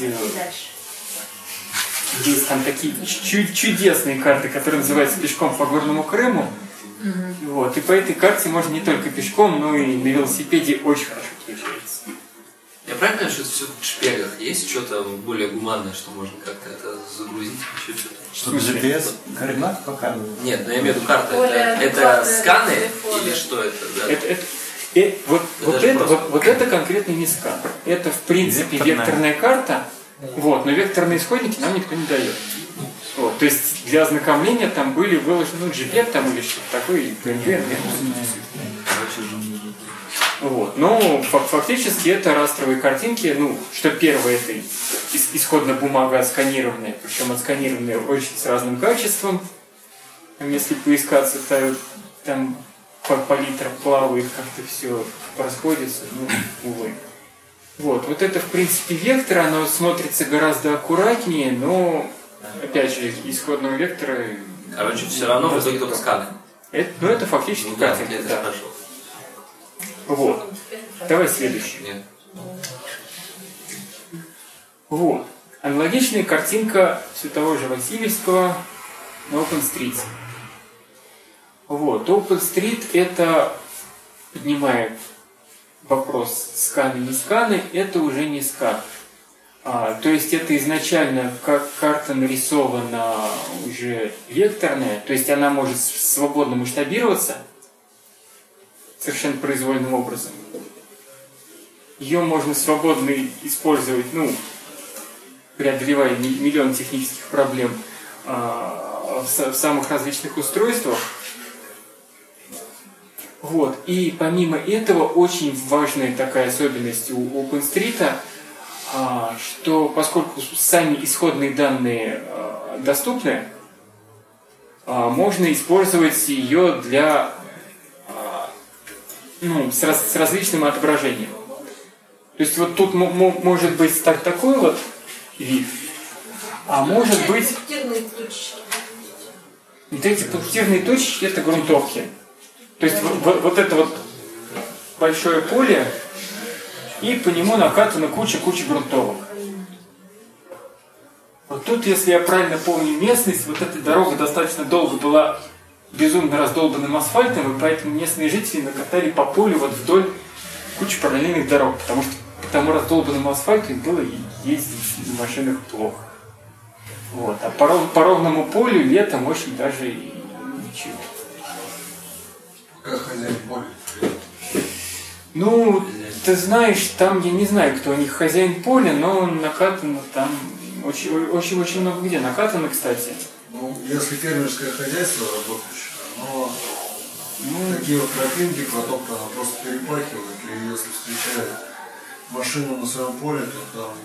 есть там такие чудесные карты, которые называются «Пешком по горному Крыму». Вот. И по этой карте можно не только пешком, но и на велосипеде очень хорошо получается. Я правильно понимаю, что это все в шпегах? Есть что-то более гуманное, что можно как-то это загрузить? Еще что-то? Что, джи пи эс? Координат показывает? Нет, но я имею в виду карта. Это, это сканы или что это? Да? Это, это, э, вот, вот, это, вот, вот это конкретно не скан. Это в принципе векторная, векторная карта, вот, но векторные исходники нам никто не дает. Вот, то есть для ознакомления там были выложены ну, джи пег там или что-то такое, и пи эн джи. Вот. Но фактически это растровые картинки, ну, что первое, это исходная бумага отсканированная, причем отсканированная очень с разным качеством. Там, если поискаться, то там по палитра плавает, как-то все расходится, ну, увы. Вот. Вот это, в принципе, вектор, оно смотрится гораздо аккуратнее, но, опять же, исходного вектора... Короче, все равно в итоге только сканы. Это, ну, это фактически ну, картинка, да. да. Вот. Давай следующий. Нет. Вот. Аналогичная картинка все того же Васильевского на OpenStreet. Вот. OpenStreet это, поднимая вопрос сканы, не сканы, это уже не скан. А, то есть это изначально как карта нарисована уже векторная, то есть она может свободно масштабироваться совершенно произвольным образом. Ее можно свободно использовать, ну, преодолевая миллион технических проблем а, в, в самых различных устройствах. Вот. И помимо этого очень важная такая особенность у OpenStreet, а, что поскольку сами исходные данные а, доступны, а, можно использовать ее для а, ну, с, раз, с различным отображением. То есть вот тут может быть так, такой вот вид, а может быть вот эти пунктирные точки это грунтовки. То есть вот, вот это вот большое поле, и по нему накатана куча-куча грунтовок. Вот тут, если я правильно помню местность, вот эта дорога достаточно долго была безумно раздолбанным асфальтом, и поэтому местные жители накатали по полю вот вдоль кучи параллельных дорог, потому что по тому раздолбанному асфальту было ездить на машинах плохо. Вот. А по, по ровному полю летом очень даже и ничего. Как хозяин поля? Ну, ты знаешь, там я не знаю, кто у них хозяин поля, но накатано там очень-очень много где накатано, кстати. Ну, если фермерское хозяйство работающее, оно ну, такие вот тропинки протоптано просто перепахивают, и если встречает машину на своем поле, то там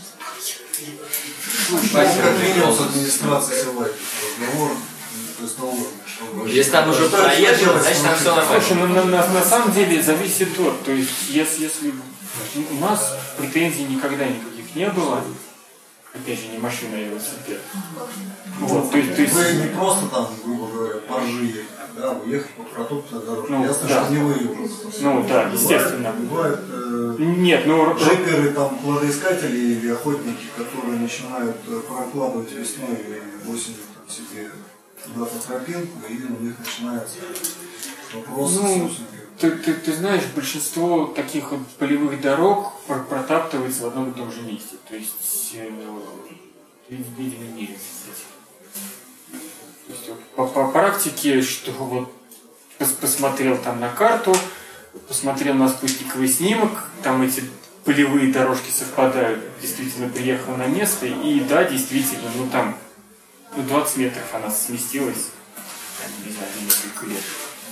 как минимум с администрацией силовой разговор, то есть на уровне. Если там уже проезжено, значит там все нормально. Слушай, ну, на, на, на самом деле зависит от, то есть если, если у нас претензий никогда никаких не было, опять же не машина, а велосипед. Вот, то есть, то есть... Вы не просто там, грубо говоря, поржи, да, вы ехали по протоптанной дорожке. Ну, ясно, да. что не вы уже. Ну да, естественно. Бывает, э, Нет, ну джиперы, там, кладоискатели или охотники, которые начинают прокладывать весной или осенью там, себе куда-то тропинку, и у них начинается вопрос. Ну, ты, ты, ты знаешь, большинство таких вот полевых дорог протаптывается в одном и том же месте. То есть э, в видимом мире, кстати. То есть вот, по, по практике, что вот пос, посмотрел там на карту, посмотрел на спутниковый снимок, там эти полевые дорожки совпадают, действительно приехал на место, и да, действительно, ну там ну, двадцать метров она сместилась, не знаю, несколько лет.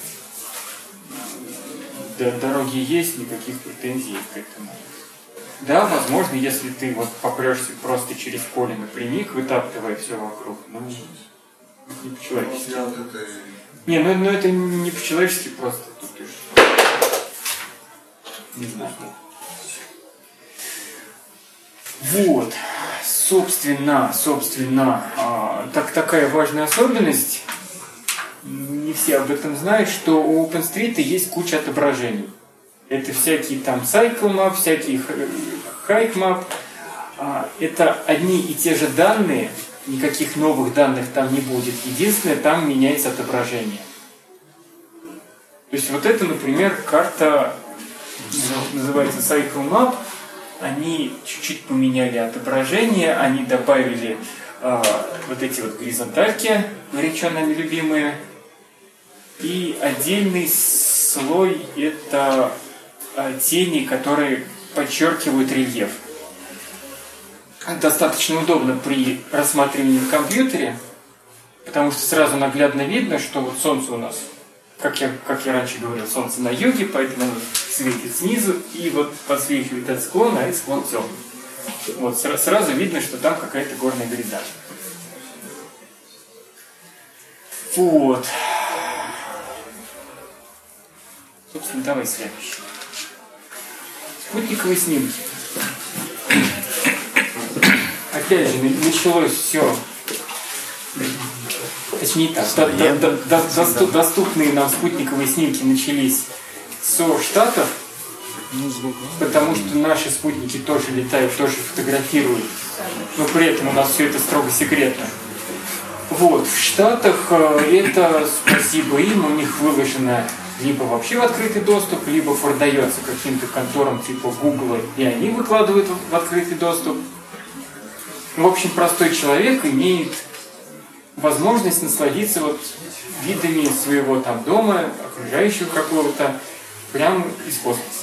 Да, дороги есть, никаких претензий к этому. Да, возможно, если ты вот попрешься просто через поле напрямик, вытаптывая все вокруг, ну, не по-человечески. Не, ну, ну это не по-человечески просто. Тут уж... Не знаю. Вот. Собственно, собственно, а, так, такая важная особенность, не все об этом знают, что у OpenStreet есть куча отображений. Это всякие там CycleMap, всякие HikeMap. А, это одни и те же данные, никаких новых данных там не будет. Единственное, там меняется отображение. То есть вот это, например, карта, называется CycleMap. Они чуть-чуть поменяли отображение, они добавили э, вот эти вот горизонтальки, горячо нами любимые. И отдельный слой это э, тени, которые подчеркивают рельеф. Достаточно удобно при рассматривании в компьютере, потому что сразу наглядно видно, что вот солнце у нас, как я, как я раньше говорил, солнце на юге, поэтому оно светит снизу и вот подсвечивает этот склон, а этот склон темный. Вот сразу видно, что там какая-то горная гряда. Вот. Собственно, давай следующий. Спутниковые снимки. Опять же, началось все. Точнее так, до, до, до, до, доступные нам спутниковые снимки начались со Штатов, потому что наши спутники тоже летают, тоже фотографируют, но при этом у нас все это строго секретно. Вот, в Штатах это, спасибо им, у них выложена либо вообще в открытый доступ, либо продается каким-то конторам типа Google, и они выкладывают в открытый доступ. В общем, простой человек имеет возможность насладиться вот видами своего там дома, окружающего какого-то, прямо из космоса.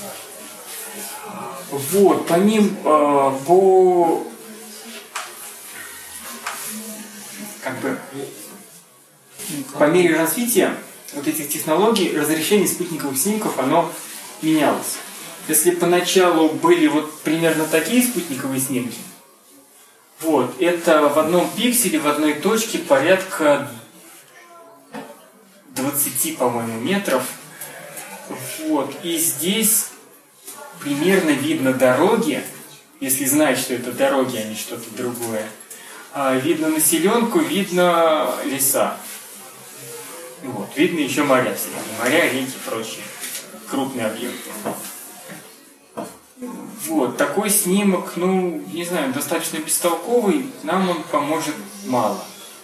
Вот, помимо, э, по, как бы, по мере развития вот этих технологий разрешение спутниковых снимков, оно менялось. Если поначалу были вот примерно такие спутниковые снимки, вот, это в одном пикселе, в одной точке порядка двадцати, по-моему, метров. Вот, и здесь примерно видно дороги, если знать, что это дороги, а не что-то другое. А видно населенку, видно леса. Вот, видно еще моря всякие, моря, реки и прочие крупные объекты. Вот, такой снимок, ну, не знаю, достаточно бестолковый, нам он поможет мало.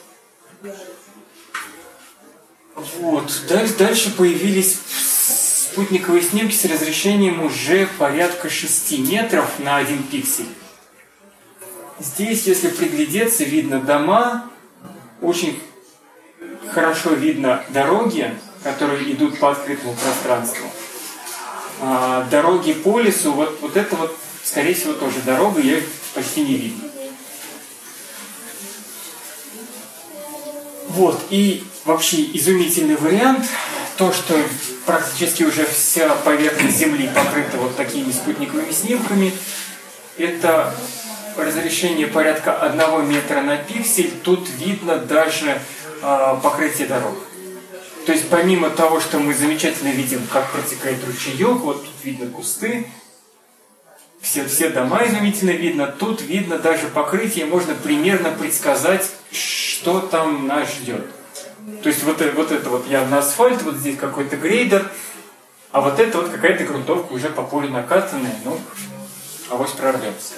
Вот, дальше, дальше появились спутниковые снимки с разрешением уже порядка шести метров на один пиксель. Здесь, если приглядеться, видно дома, очень хорошо видно дороги, которые идут по открытому пространству. А дороги по лесу, вот, вот это вот, скорее всего, тоже дорога, ее почти не видно. Вот, и вообще изумительный вариант, то, что практически уже вся поверхность Земли покрыта вот такими спутниковыми снимками, это разрешение порядка одного метра на пиксель, тут видно даже э, покрытие дорог. То есть помимо того, что мы замечательно видим, как протекает ручеек, вот тут видно кусты, все, все дома изумительно видно, тут видно даже покрытие, можно примерно предсказать, что там нас ждет. То есть вот, вот это вот явно асфальт, вот здесь какой-то грейдер, а вот это вот какая-то грунтовка уже по полю накатанная, ну, авось прорвемся.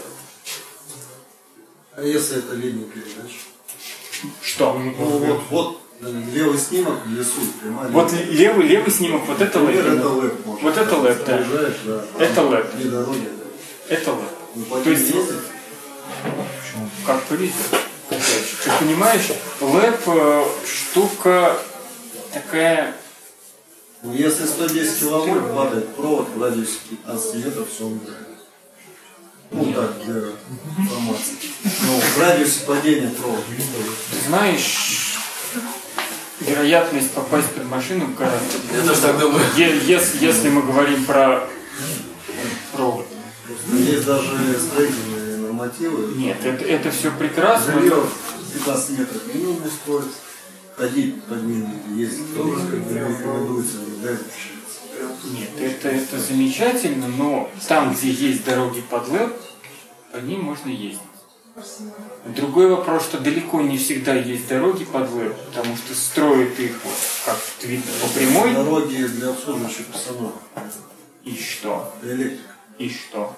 А если это линия передач? Что? Ну вот, вот левый снимок в лесу, прямая. Вот левый, левый снимок, вот это лэп. Это лэп, вот это лэп, да. да. Это лэп. И дороги, да. Это лэп. Ну, то есть, как повезет. Ты понимаешь, лэп штука такая... Если сто десять киловольт падает провод в радиусе пятнадцати метров, все умирает. Ну так, для информации. Ну, в радиусе падения провода. Ты знаешь, вероятность попасть под машину гораздо. Я тоже так думаю. Если, если мы говорим про провод. Есть даже строительные нормативы. Нет, это, это все прекрасно. Жилье пятнадцать метров минимум строить. Ходить под ними, если тоже как бы рекомендуется, да, это Нет, это, это замечательно, но там, где есть дороги под лэп, по ним можно ездить. Другой вопрос, что далеко не всегда есть дороги под лэп, потому что строят их, вот, как видно, по прямой. Дороги для обслуживающего персонала. И что? Электрик. И что?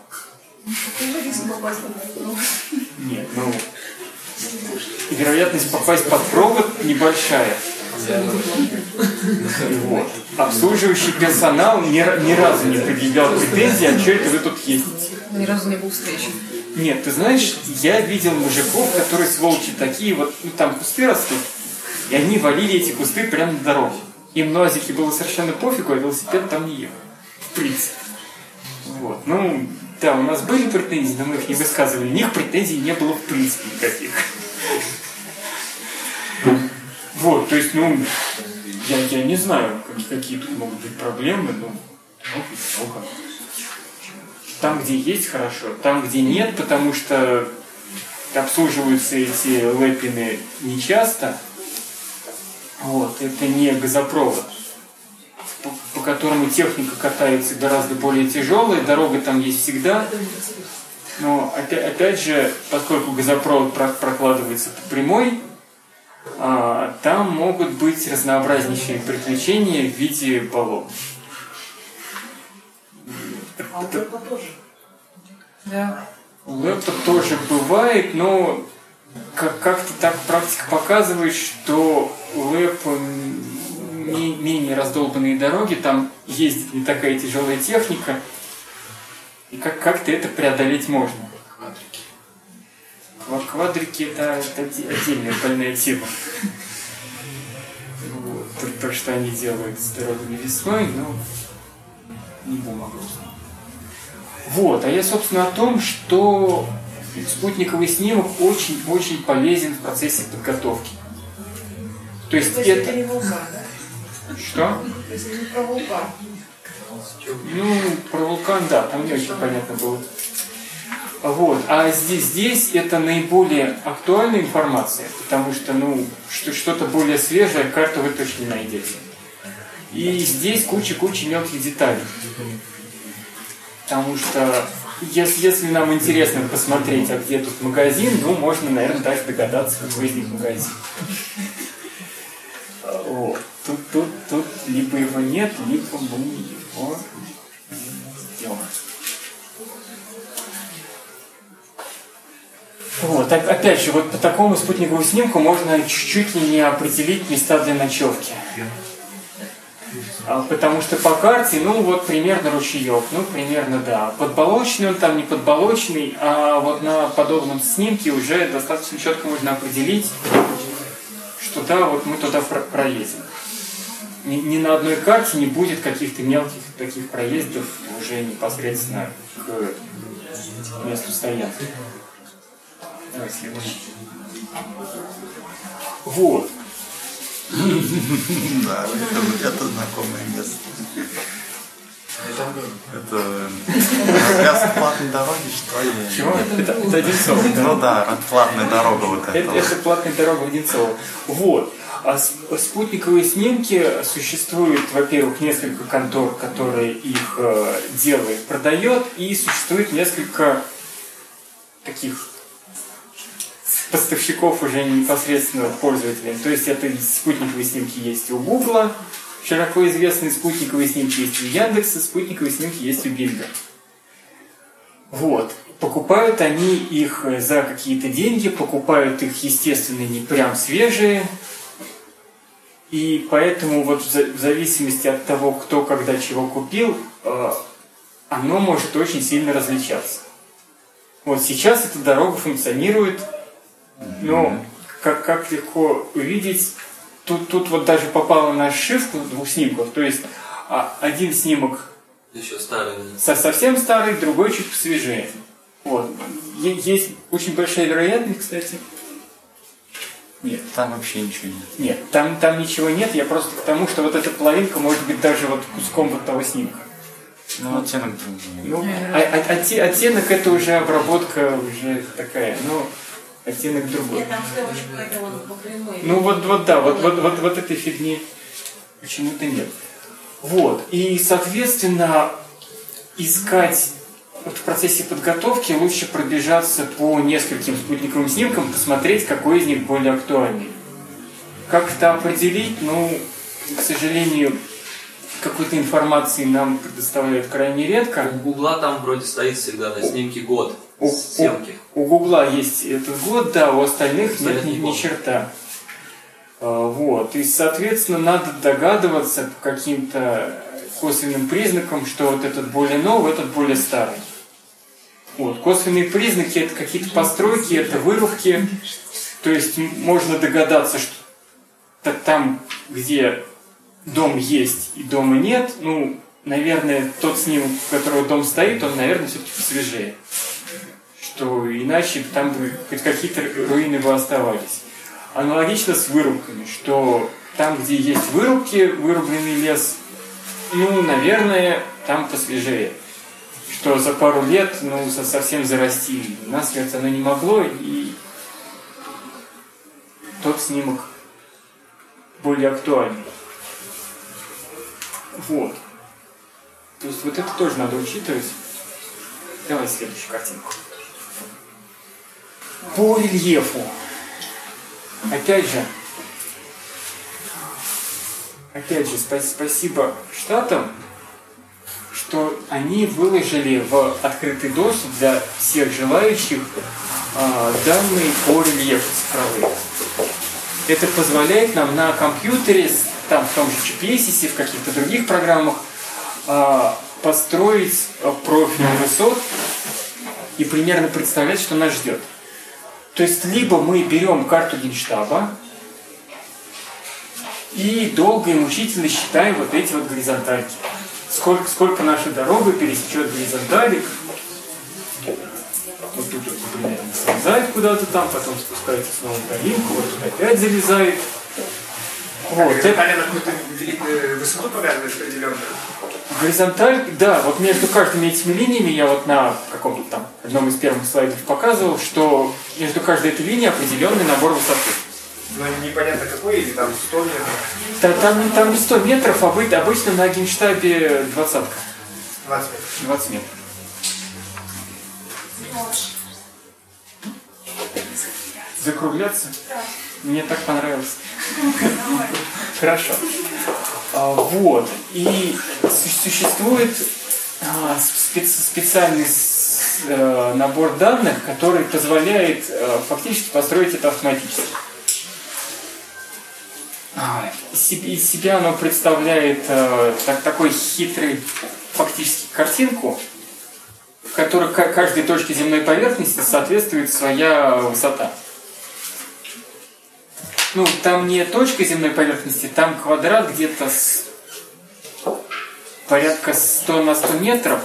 Нет, ну... Вероятность попасть под провод небольшая. Вот. Обслуживающий персонал ни, ни разу не предъявлял претензий, а что это вы тут ездите? Ни разу не был встречен. Нет, ты знаешь, я видел мужиков, которые сволочи такие, вот ну, там кусты растут, и они валили эти кусты прямо на дорогу. Им на УАЗике было совершенно пофигу, а велосипед там не ехал. В принципе. Вот. Ну, да, у нас были претензии, но мы их не высказывали. У них претензий не было в принципе никаких. Вот, то есть, ну, я, я не знаю, какие тут могут быть проблемы, но ну, плохо. Там, где есть, хорошо, там, где нет, потому что обслуживаются эти лэпины нечасто, вот, это не газопровод, по, по которому техника катается гораздо более тяжелая, дорога там есть всегда, но опять, опять же, поскольку газопровод прокладывается по прямой, а, там могут быть разнообразнейшие приключения в виде болот. А у лэпа тоже? Да. У лэпа тоже бывает, но как- как-то так практика показывает, что лэп не- менее раздолбанные дороги, там ездит не такая тяжелая техника, и как- как-то это преодолеть можно. Квадрики. Квадрики это, это отдельная больная тема. Вот. То, то, что они делают с дорогами весной, ну, не будем об этом. Вот, а я, собственно, о том, что спутниковый снимок очень-очень полезен в процессе подготовки. То есть То есть это это... не вулкан, да? Что? То есть это не про вулкан. Ну, про вулкан, да, там не очень понятно было. Вот, а здесь, здесь это наиболее актуальная информация, потому что, ну, что, что-то более свежее, карту вы точно не найдете. И здесь куча-куча мелких деталей. Потому что, если, если нам интересно посмотреть, а где тут магазин, ну, можно, наверное, даже догадаться, какой из них магазин. Вот. Тут, тут, тут либо его нет, либо мы его сделаем. Вот, опять же, вот по такому спутниковому снимку можно чуть-чуть ли не определить места для ночевки. Потому что по карте, ну вот примерно ручеек, ну примерно да. Подболочный он там, не подболочный, а вот на подобном снимке уже достаточно четко можно определить, что да, вот мы туда проедем. Ни, ни на одной карте не будет каких-то мелких таких проездов уже непосредственно к месту стоянки. Давай следующий. Вот. Да, это, это знакомое место. Это развязка платной дороги, что ли? Чего? Это, это Одинцово. Ну да, платная дорога вот эта. Это, это платная дорога в Одинцово. Вот. А спутниковые снимки существует, во-первых, несколько контор, которые их э, делают, продает, и существует несколько таких поставщиков уже непосредственно пользователям. То есть это спутниковые снимки есть у Гугла, широко известные спутниковые снимки есть у Яндекса, спутниковые снимки есть у Бинга. Вот. Покупают они их за какие-то деньги, покупают их, естественно, не прям свежие. И поэтому вот в зависимости от того, кто когда чего купил, оно может очень сильно различаться. Вот сейчас эта дорога функционирует. Но, как, как легко увидеть, тут, тут вот даже попала на ошибку двух снимков. То есть а, один снимок еще старый, со, совсем старый, другой чуть посвежее. Вот. Есть очень большая вероятность, кстати. Нет. Там вообще ничего нет. Нет, там, там ничего нет. Я просто к тому, что вот эта половинка может быть даже вот куском вот того снимка. Ну, оттенок другой. Ну, а, а, оттенок это уже обработка уже такая, ну... Оттенок другой. Нет, там все какая-то вот по прямой. Ну вот, вот да, вот, вот, вот, вот этой фигни почему-то нет. Вот. И, соответственно, искать вот в процессе подготовки лучше пробежаться по нескольким спутниковым снимкам, посмотреть, какой из них более актуальный. Как это определить? Ну, к сожалению, какой-то информации нам предоставляют крайне редко. У Гугла там вроде стоит всегда на снимке год. У, съемки. У, у Гугла есть этот год, да, у остальных Остальных нет ни, не ни черта. А, вот. И, соответственно, надо догадываться по каким-то косвенным признакам, что вот этот более новый, этот более старый. Вот. Косвенные признаки — это какие-то постройки, это вырубки. То есть можно догадаться, что там, где дом есть и дома нет, ну, наверное, тот снимок, у которого дом стоит, он, наверное, все-таки посвежее. Что иначе там бы хоть какие-то руины бы оставались. Аналогично с вырубками, что там, где есть вырубки, вырубленный лес, ну, наверное, там посвежее. Что за пару лет, ну, совсем зарасти насмерть оно не могло, и тот снимок более актуальный. Вот. То есть вот это тоже надо учитывать. Давай следующую картинку. По рельефу. Опять же, опять же, спасибо Штатам, что они выложили в открытый доступ для всех желающих данные по рельефу цифровые. Это позволяет нам на компьютере, там в том же джи пи эс, в каких-то других программах, построить профиль высот и примерно представлять, что нас ждет. То есть, либо мы берем карту Генштаба и долго и мучительно считаем вот эти вот горизонтальки. Сколько, сколько наша дорога пересечет горизонталик. Вот тут вот, например, залезает куда-то там, потом спускается снова в долинку, вот тут опять залезает. Вот, горизонталь на какую-то великую высоту повязывает определенную? Горизонталь, да, вот между каждыми этими линиями я вот на каком-то там одном из первых слайдов показывал, что между каждой этой линией определенный набор высоты. Но непонятно какой, или там сто метров? Там, там, там не сто метров, а быть обычно на Генштабе двадцатка. двадцать метров. двадцать метров. Закругляться? Да. Мне так понравилось. Хорошо. Вот. И существует специальный набор данных, который позволяет фактически построить это автоматически. Из себя оно представляет так, такой хитрый фактически картинку, в которой каждой точке земной поверхности соответствует своя высота. Ну, там не точка земной поверхности, там квадрат где-то с порядка сто на сто метров.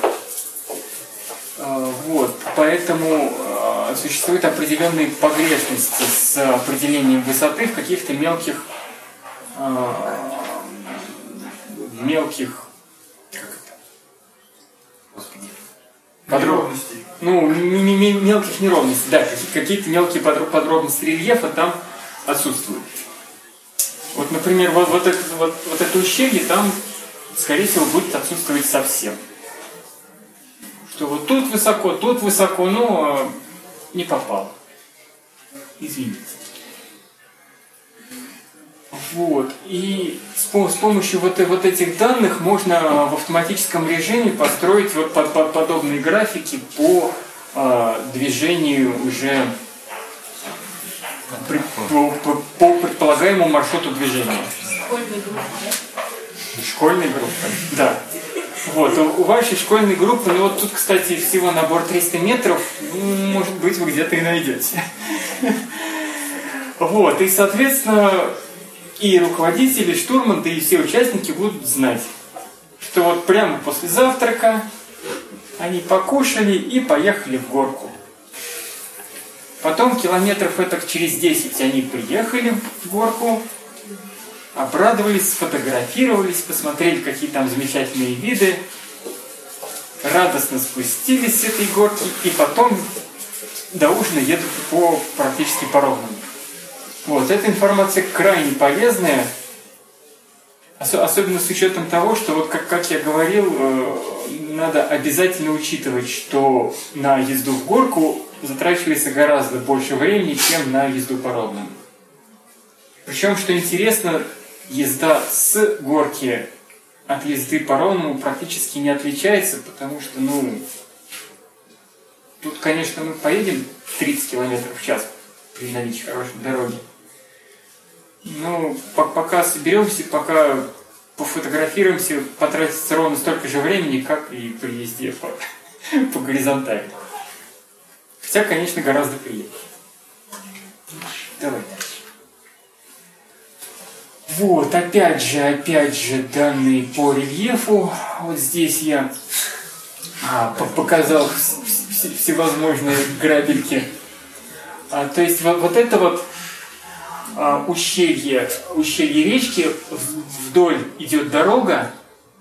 Вот, поэтому существуют определенные погрешности с определением высоты в каких-то мелких мелких как это? Господи. Подробностей. Ну, мелких неровностей, да, какие-то мелкие подробности рельефа там отсутствуют. Вот, например, вот, вот, это, вот, вот это ущелье там, скорее всего, будет отсутствовать совсем. Что вот тут высоко, тут высоко, но не попало. Извините. Вот. И с, с помощью вот, вот этих данных можно в автоматическом режиме построить вот под, под, подобные графики по э, движению уже при, по, по, по предполагаемому маршруту движения. Школьной группы, да? Школьной группы, да. Вот, у, у вашей школьной группы, ну вот тут, кстати, всего набор триста метров, может быть, вы где-то и найдете. Вот, и, соответственно, и руководители, штурман, да и все участники будут знать, что вот прямо после завтрака они покушали и поехали в горку. Потом километров этак через десять они приехали в горку, обрадовались, сфотографировались, посмотрели, какие там замечательные виды, радостно спустились с этой горки и потом до ужина едут по практически по ровному. Вот, эта информация крайне полезная, особенно с учетом того, что, вот как, как я говорил, надо обязательно учитывать, что на езду в горку затрачивается гораздо больше времени, чем на езду по ровному. Причем, что интересно, езда с горки от езды по ровному практически не отличается, потому что, ну, тут, конечно, мы поедем тридцать километров в час при наличии хорошей дороги. Ну, пока соберемся, пока пофотографируемся, потратится ровно столько же времени, как и при езде по, по горизонтали. Хотя, конечно, гораздо приятнее. Давай дальше. Вот, опять же, опять же, данные по рельефу. Вот здесь я а, показал всевозможные грабельки. А, то есть вот, вот это вот а, ущелье, ущелье речки, вдоль идет дорога.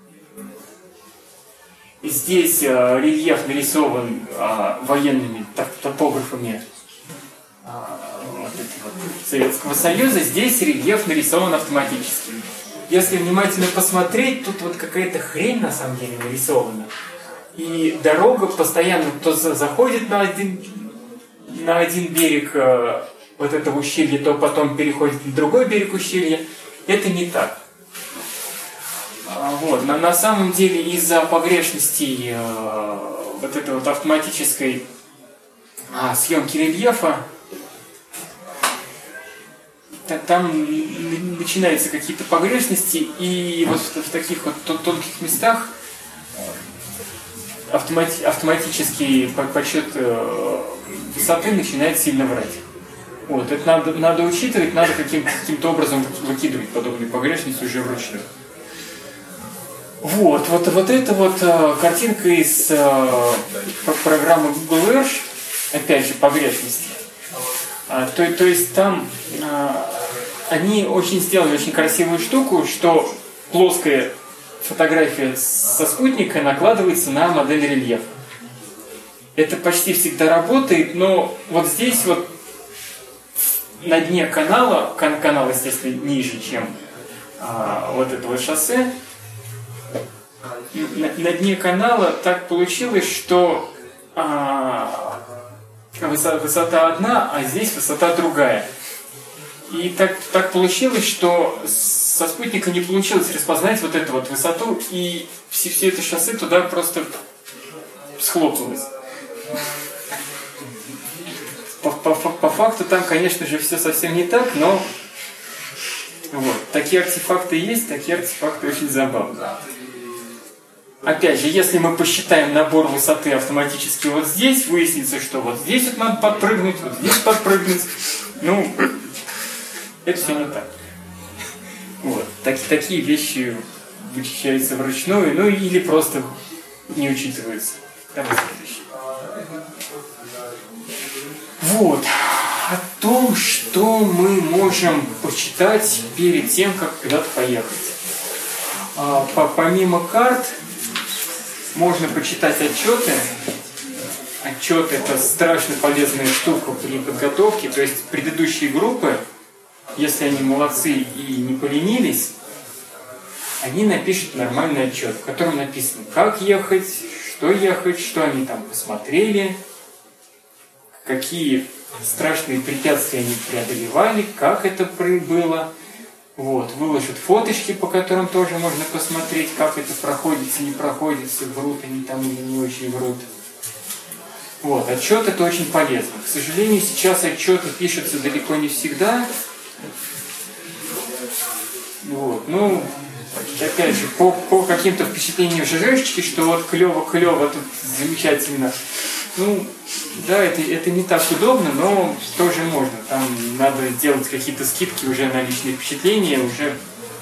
Здесь а, рельеф нарисован а, военными топографами а, вот вот, Советского Союза. Здесь рельеф нарисован автоматически. Если внимательно посмотреть, тут вот какая-то хрень на самом деле нарисована. И дорога постоянно то заходит на один, на один берег э, вот этого ущелья, то потом переходит на другой берег ущелья. Это не так. А, вот. На, на самом деле из-за погрешностей э, вот этой вот автоматической а, съемки рельефа там начинаются какие-то погрешности, и вот в, в таких вот тонких местах автомати- автоматический подсчет высоты начинает сильно врать. Вот, это надо, надо учитывать, надо каким- каким-то образом выкидывать подобные погрешности уже вручную. Вот, вот, вот это вот э, картинка из э, программы Google Earth, опять же, погрешности. А, то, то есть там а, они очень сделали очень красивую штуку, что плоская фотография со спутника накладывается на модель рельефа. Это почти всегда работает, но вот здесь вот на дне канала, кан- канал, естественно, ниже, чем а, вот это вот шоссе, на, на дне канала так получилось, что а, Высота, высота одна, а здесь высота другая. И так, так получилось, что со спутника не получилось распознать вот эту вот высоту, и все, все это шоссе туда просто схлопнулось. По, по, по факту там, конечно же, все совсем не так, но вот, такие артефакты есть, такие артефакты очень забавные. Опять же, если мы посчитаем набор высоты автоматически вот здесь, выяснится, что вот здесь вот надо подпрыгнуть, вот здесь подпрыгнуть. Ну, это все не так. Вот. Так, такие вещи вычищаются вручную, ну или просто не учитываются. Давай следующий. Вот. О том, что мы можем почитать перед тем, как куда-то поехать. А, по, помимо карт, можно почитать отчеты. Отчеты — это страшно полезная штука при подготовке. То есть предыдущие группы, если они молодцы и не поленились, они напишут нормальный отчет, в котором написано, как ехать, что ехать, что они там посмотрели, какие страшные препятствия они преодолевали, как это было. Вот, выложат фоточки, по которым тоже можно посмотреть, как это проходится, не проходится, врут они там или не очень врут. Вот, отчет — это очень полезно. К сожалению, сейчас отчеты пишутся далеко не всегда. Вот, ну, опять же, по, по каким-то впечатлениям ЖЖшечки, что вот клево-клево, тут замечательно. Ну, да, это, это не так удобно, но тоже можно. Там надо делать какие-то скидки уже на личные впечатления, уже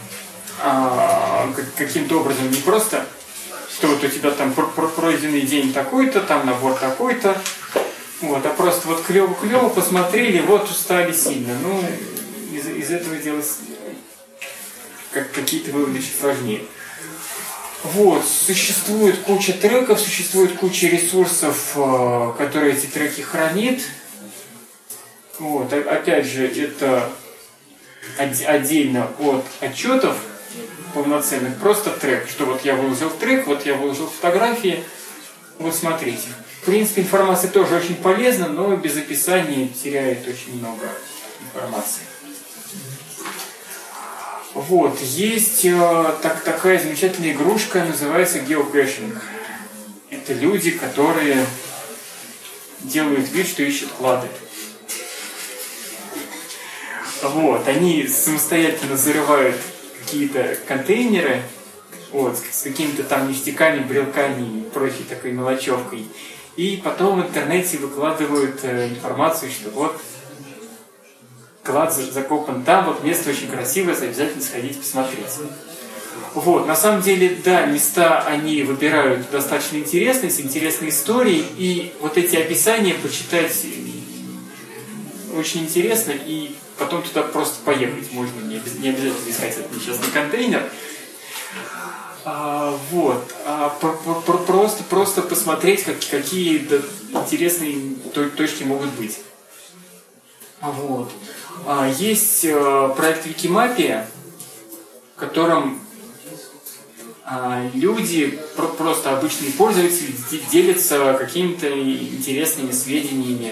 а, каким-то образом, не просто, что вот у тебя там пройденный день такой-то, там набор такой-то, вот, а просто вот клево-клево посмотрели, вот устали сильно. Ну, из, из этого делать как, какие-то выводы чуть сложнее. Вот, существует куча треков, существует куча ресурсов, которые эти треки хранит. Вот, опять же, это отдельно от отчетов полноценных, просто трек, что вот я выложил трек, вот я выложил фотографии, вот смотрите. В принципе, информация тоже очень полезна, но без описания теряет очень много информации. Вот, есть э, так, такая замечательная игрушка, называется геокэшинг. Это люди, которые делают вид, что ищут клады. Вот, они самостоятельно зарывают какие-то контейнеры, вот, с какими-то там ништяками, брелками и прочей такой мелочевкой. И потом в интернете выкладывают э, информацию, что вот клад закопан там, вот место очень красивое, обязательно сходить посмотреть. Вот, на самом деле, да, места они выбирают достаточно интересные, с интересной историей, и вот эти описания почитать очень интересно, и потом туда просто поехать можно, не обязательно искать этот несчастный контейнер. А, вот, а, про, про, просто, просто посмотреть, как, какие да, интересные точки могут быть. Вот. А, есть а, проект Викимапия, в котором а, люди, про, просто обычные пользователи, делятся какими-то интересными сведениями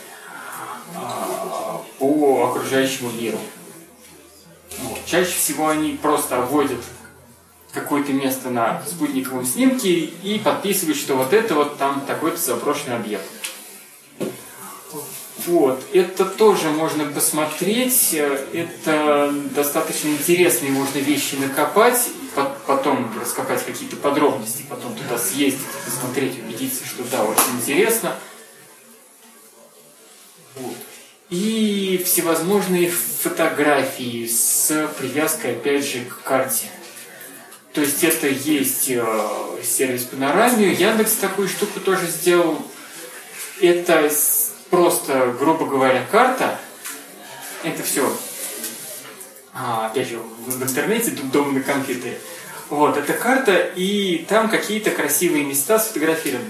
а, по окружающему миру. Вот. Чаще всего они просто обводят какое-то место на спутниковом снимке и подписывают, что вот это вот там такой-то заброшенный объект. Вот, это тоже можно посмотреть, это достаточно интересные можно вещи накопать, потом раскопать какие-то подробности, потом туда съездить, посмотреть, убедиться, что да, очень интересно. Вот. И всевозможные фотографии с привязкой, опять же, к карте. То есть это есть сервис Панорамию, Яндекс такую штуку тоже сделал. Это просто, грубо говоря, карта. Это все, а, опять же, в интернете, дома на компьютере. Вот, это карта, и там какие-то красивые места сфотографированы.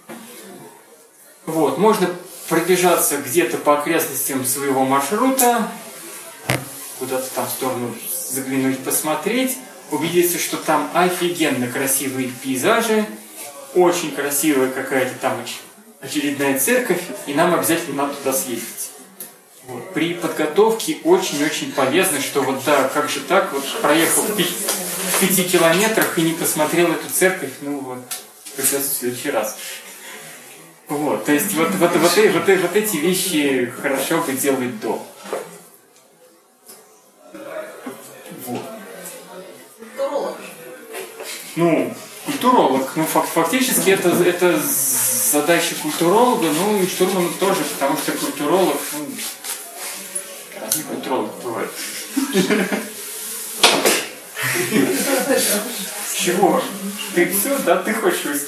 Вот, можно пробежаться где-то по окрестностям своего маршрута, куда-то там в сторону заглянуть, посмотреть, убедиться, что там офигенно красивые пейзажи, очень красивая какая-то там очередная церковь, и нам обязательно надо туда съездить. Вот. При подготовке очень-очень полезно, что вот да, как же так, вот проехал в пяти, в пяти километрах и не посмотрел эту церковь, ну вот, придется в следующий раз. Вот, то есть вот, вот, вот, вот, вот, вот эти вещи хорошо бы делать до. Вот. Культуролог. Ну, культуролог. Ну, фак, фактически это, это задача культуролога, ну и штурмана тоже, потому что культуролог, ну, разные культурологи бывают. Чего? Ты все, да, ты хочешь выступить?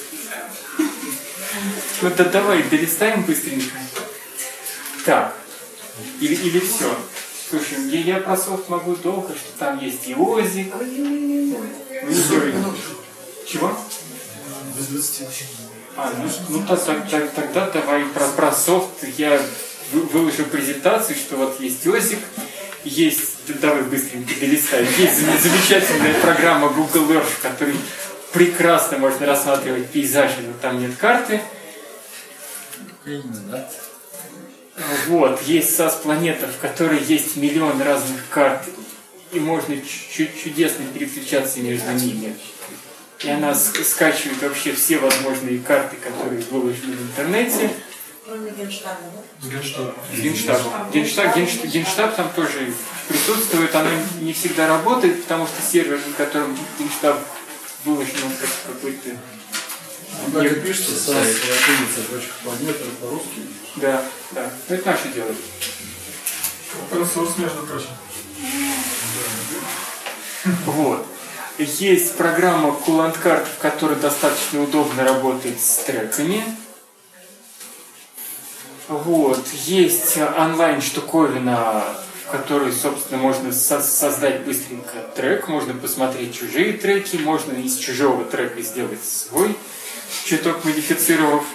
Ну да давай, долистаем быстренько. Так. Или, или все. Слушай, я, я про софт могу долго, что там есть и озик. Чего? Без двадцати. А, ну, ну так, так, так, тогда давай про, про софт. Я выложу презентацию, что вот есть озик, есть, давай быстренько долистаем, есть замечательная программа Google Earth, в которой прекрасно можно рассматривать пейзажи, но там нет карты. Да. Вот, есть САС Планета, в которой есть миллион разных карт, и можно чуть чудесно переключаться между ними. И она скачивает вообще все возможные карты, которые выложены в интернете. Кроме Генштаба, да? Генштаб. Генштаб. Генштаб, Генштаб, Генштаб там тоже присутствует, она не всегда работает, потому что сервер, на котором Генштаб выложен, он какой-то... Он так и пишется, САС, латиница, точка планета, по-русски. Да, да. Ну, это наше дело. Ресурс, между прочим. Вот. Есть программа Coolant Card, в которой достаточно удобно работать с треками. Вот. Есть онлайн-штуковина, в которой, собственно, можно со- создать быстренько трек, можно посмотреть чужие треки, можно из чужого трека сделать свой, чуток модифицировав.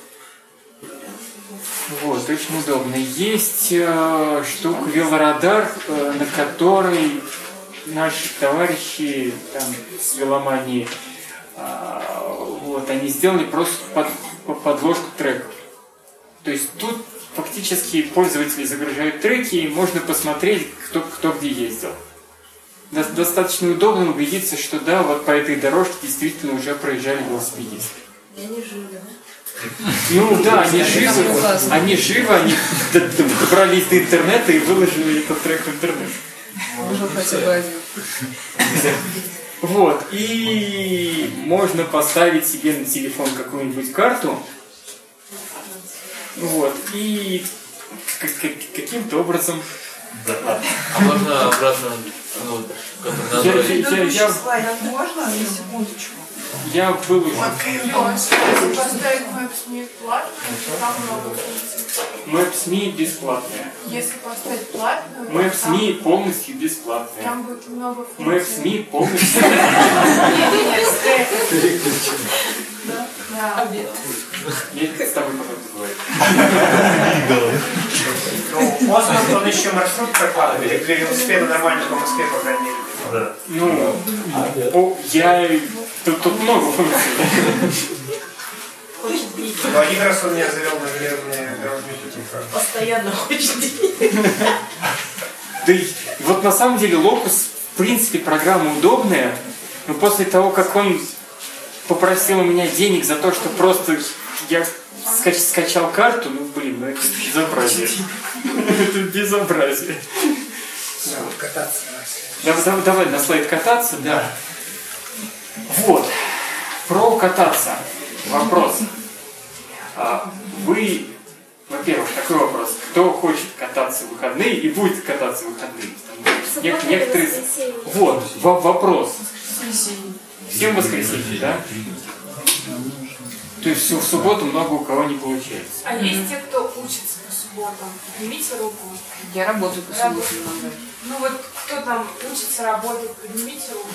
Вот, очень удобно. Есть э, штука велорадар, э, на которой наши товарищи там, с веломании, э, вот, они сделали просто под, подложку треков. То есть тут фактически пользователи загружают треки, и можно посмотреть, кто, кто где ездил. До, достаточно удобно убедиться, что да, вот по этой дорожке действительно уже проезжали велосипедисты. Я не живу. Ну да, они живы, они живы, они добрались до интернета и выложили этот трек в интернет. Уже хотя бы один. Вот, и можно поставить себе на телефон какую-нибудь карту, вот, и каким-то образом... А можно обратно, ну, который Я, назвали? я, я, Слайд можно? На секундочку. я выложу. Если поставить Maps.me платную, то там много функций. Maps.me бесплатная. Если поставить платную, то Maps.me там, полностью бесплатная. там будет много функций. Maps.me полностью... Да, да. Я с тобой потом поговорю. Ну, можно он еще маршрут прокладывает, для велосипеда нормально по Москве, по крайней мере. Да. Ну, о, я... Тут, тут много функций. Но один раз он меня завел на железные дорожные пути. Постоянно хочет денег. Да и вот на самом деле Локус, в принципе, программа удобная, но после того, как он попросил у меня денег за то, что просто я скач- скачал карту, ну, блин, ну это безобразие. Это безобразие. Кататься. Давай, давай, давай на слайд кататься, да. Вот. Про кататься. Вопрос. А вы, во-первых, такой вопрос. Кто хочет кататься в выходные и будет кататься в выходные? Нек- некоторые... Вот, в- вопрос. Всем воскресенье, да? То есть в субботу много у кого не получается. А есть те, кто учится по субботам? Поднимите руку. Я работаю по субботам иногда. Ну вот кто там учится, работает, поднимите руку.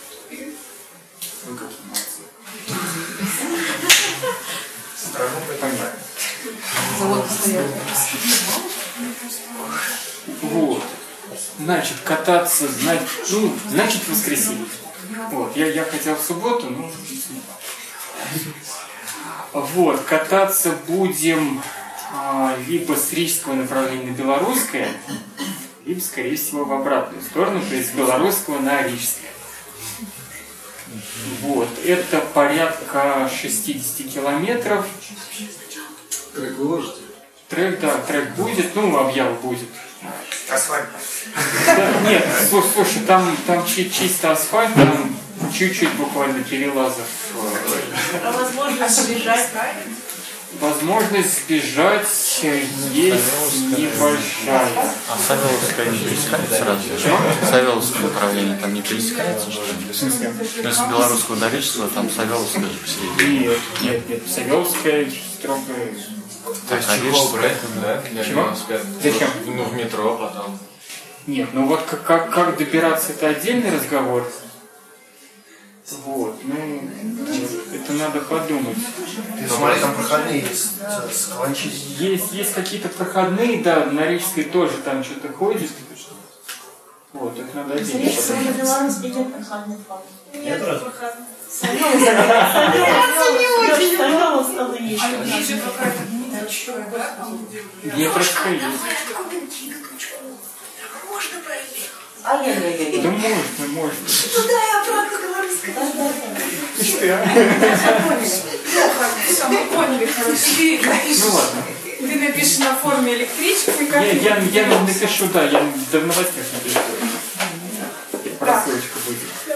Вы какие молодцы. Страну понимаю. Завод постоянно. Вот. Значит, кататься, значит, ну, значит воскресенье. Вот, я, я хотел в субботу, но... Вот, кататься будем а, либо с рижского направления на белорусское, либо, скорее всего, в обратную сторону, то есть с белорусского на рижское. Вот, это порядка шестьдесят километров. Трек выложите? Трек, да, трек будет, ну, объява будет. Асфальт. Да, нет, слушай, слушай, там, там чи- чисто асфальт, там чуть-чуть буквально перелазов. А возможность сбежать? Возможность сбежать есть небольшая. А Савеловская не пересекается разве? Савеловское направление там не пересекается, что ли? В смысле? То есть с белорусского до рижского там Савеловская же посередине. Нет, нет, нет. Савеловская строго... То есть чехол брать, да? Для Чего? велосипеда. Зачем? Ну, в метро потом. Нет, ну вот как, как, как добираться, это отдельный разговор. Вот, ну, это надо подумать. Ты смотри, там проходные есть с каланчи. Есть, есть какие-то проходные, да, на Рижской тоже там что-то ходит. Вот, это надо отдельно подумать. В Беларусь идет проходный факт. Нет, раз. Пожалуйста, А есть же какая-то небольшая, да? Днепровская есть. Можно проехать? Ай-яй-яй-яй. Да можно, можно. Туда и обратно белорусская. Все, мы поняли, короче. Ты напишешь, Ну ладно. ты напишешь на форме электричку и как Я, я, я напишу, да, я в новостях напишу.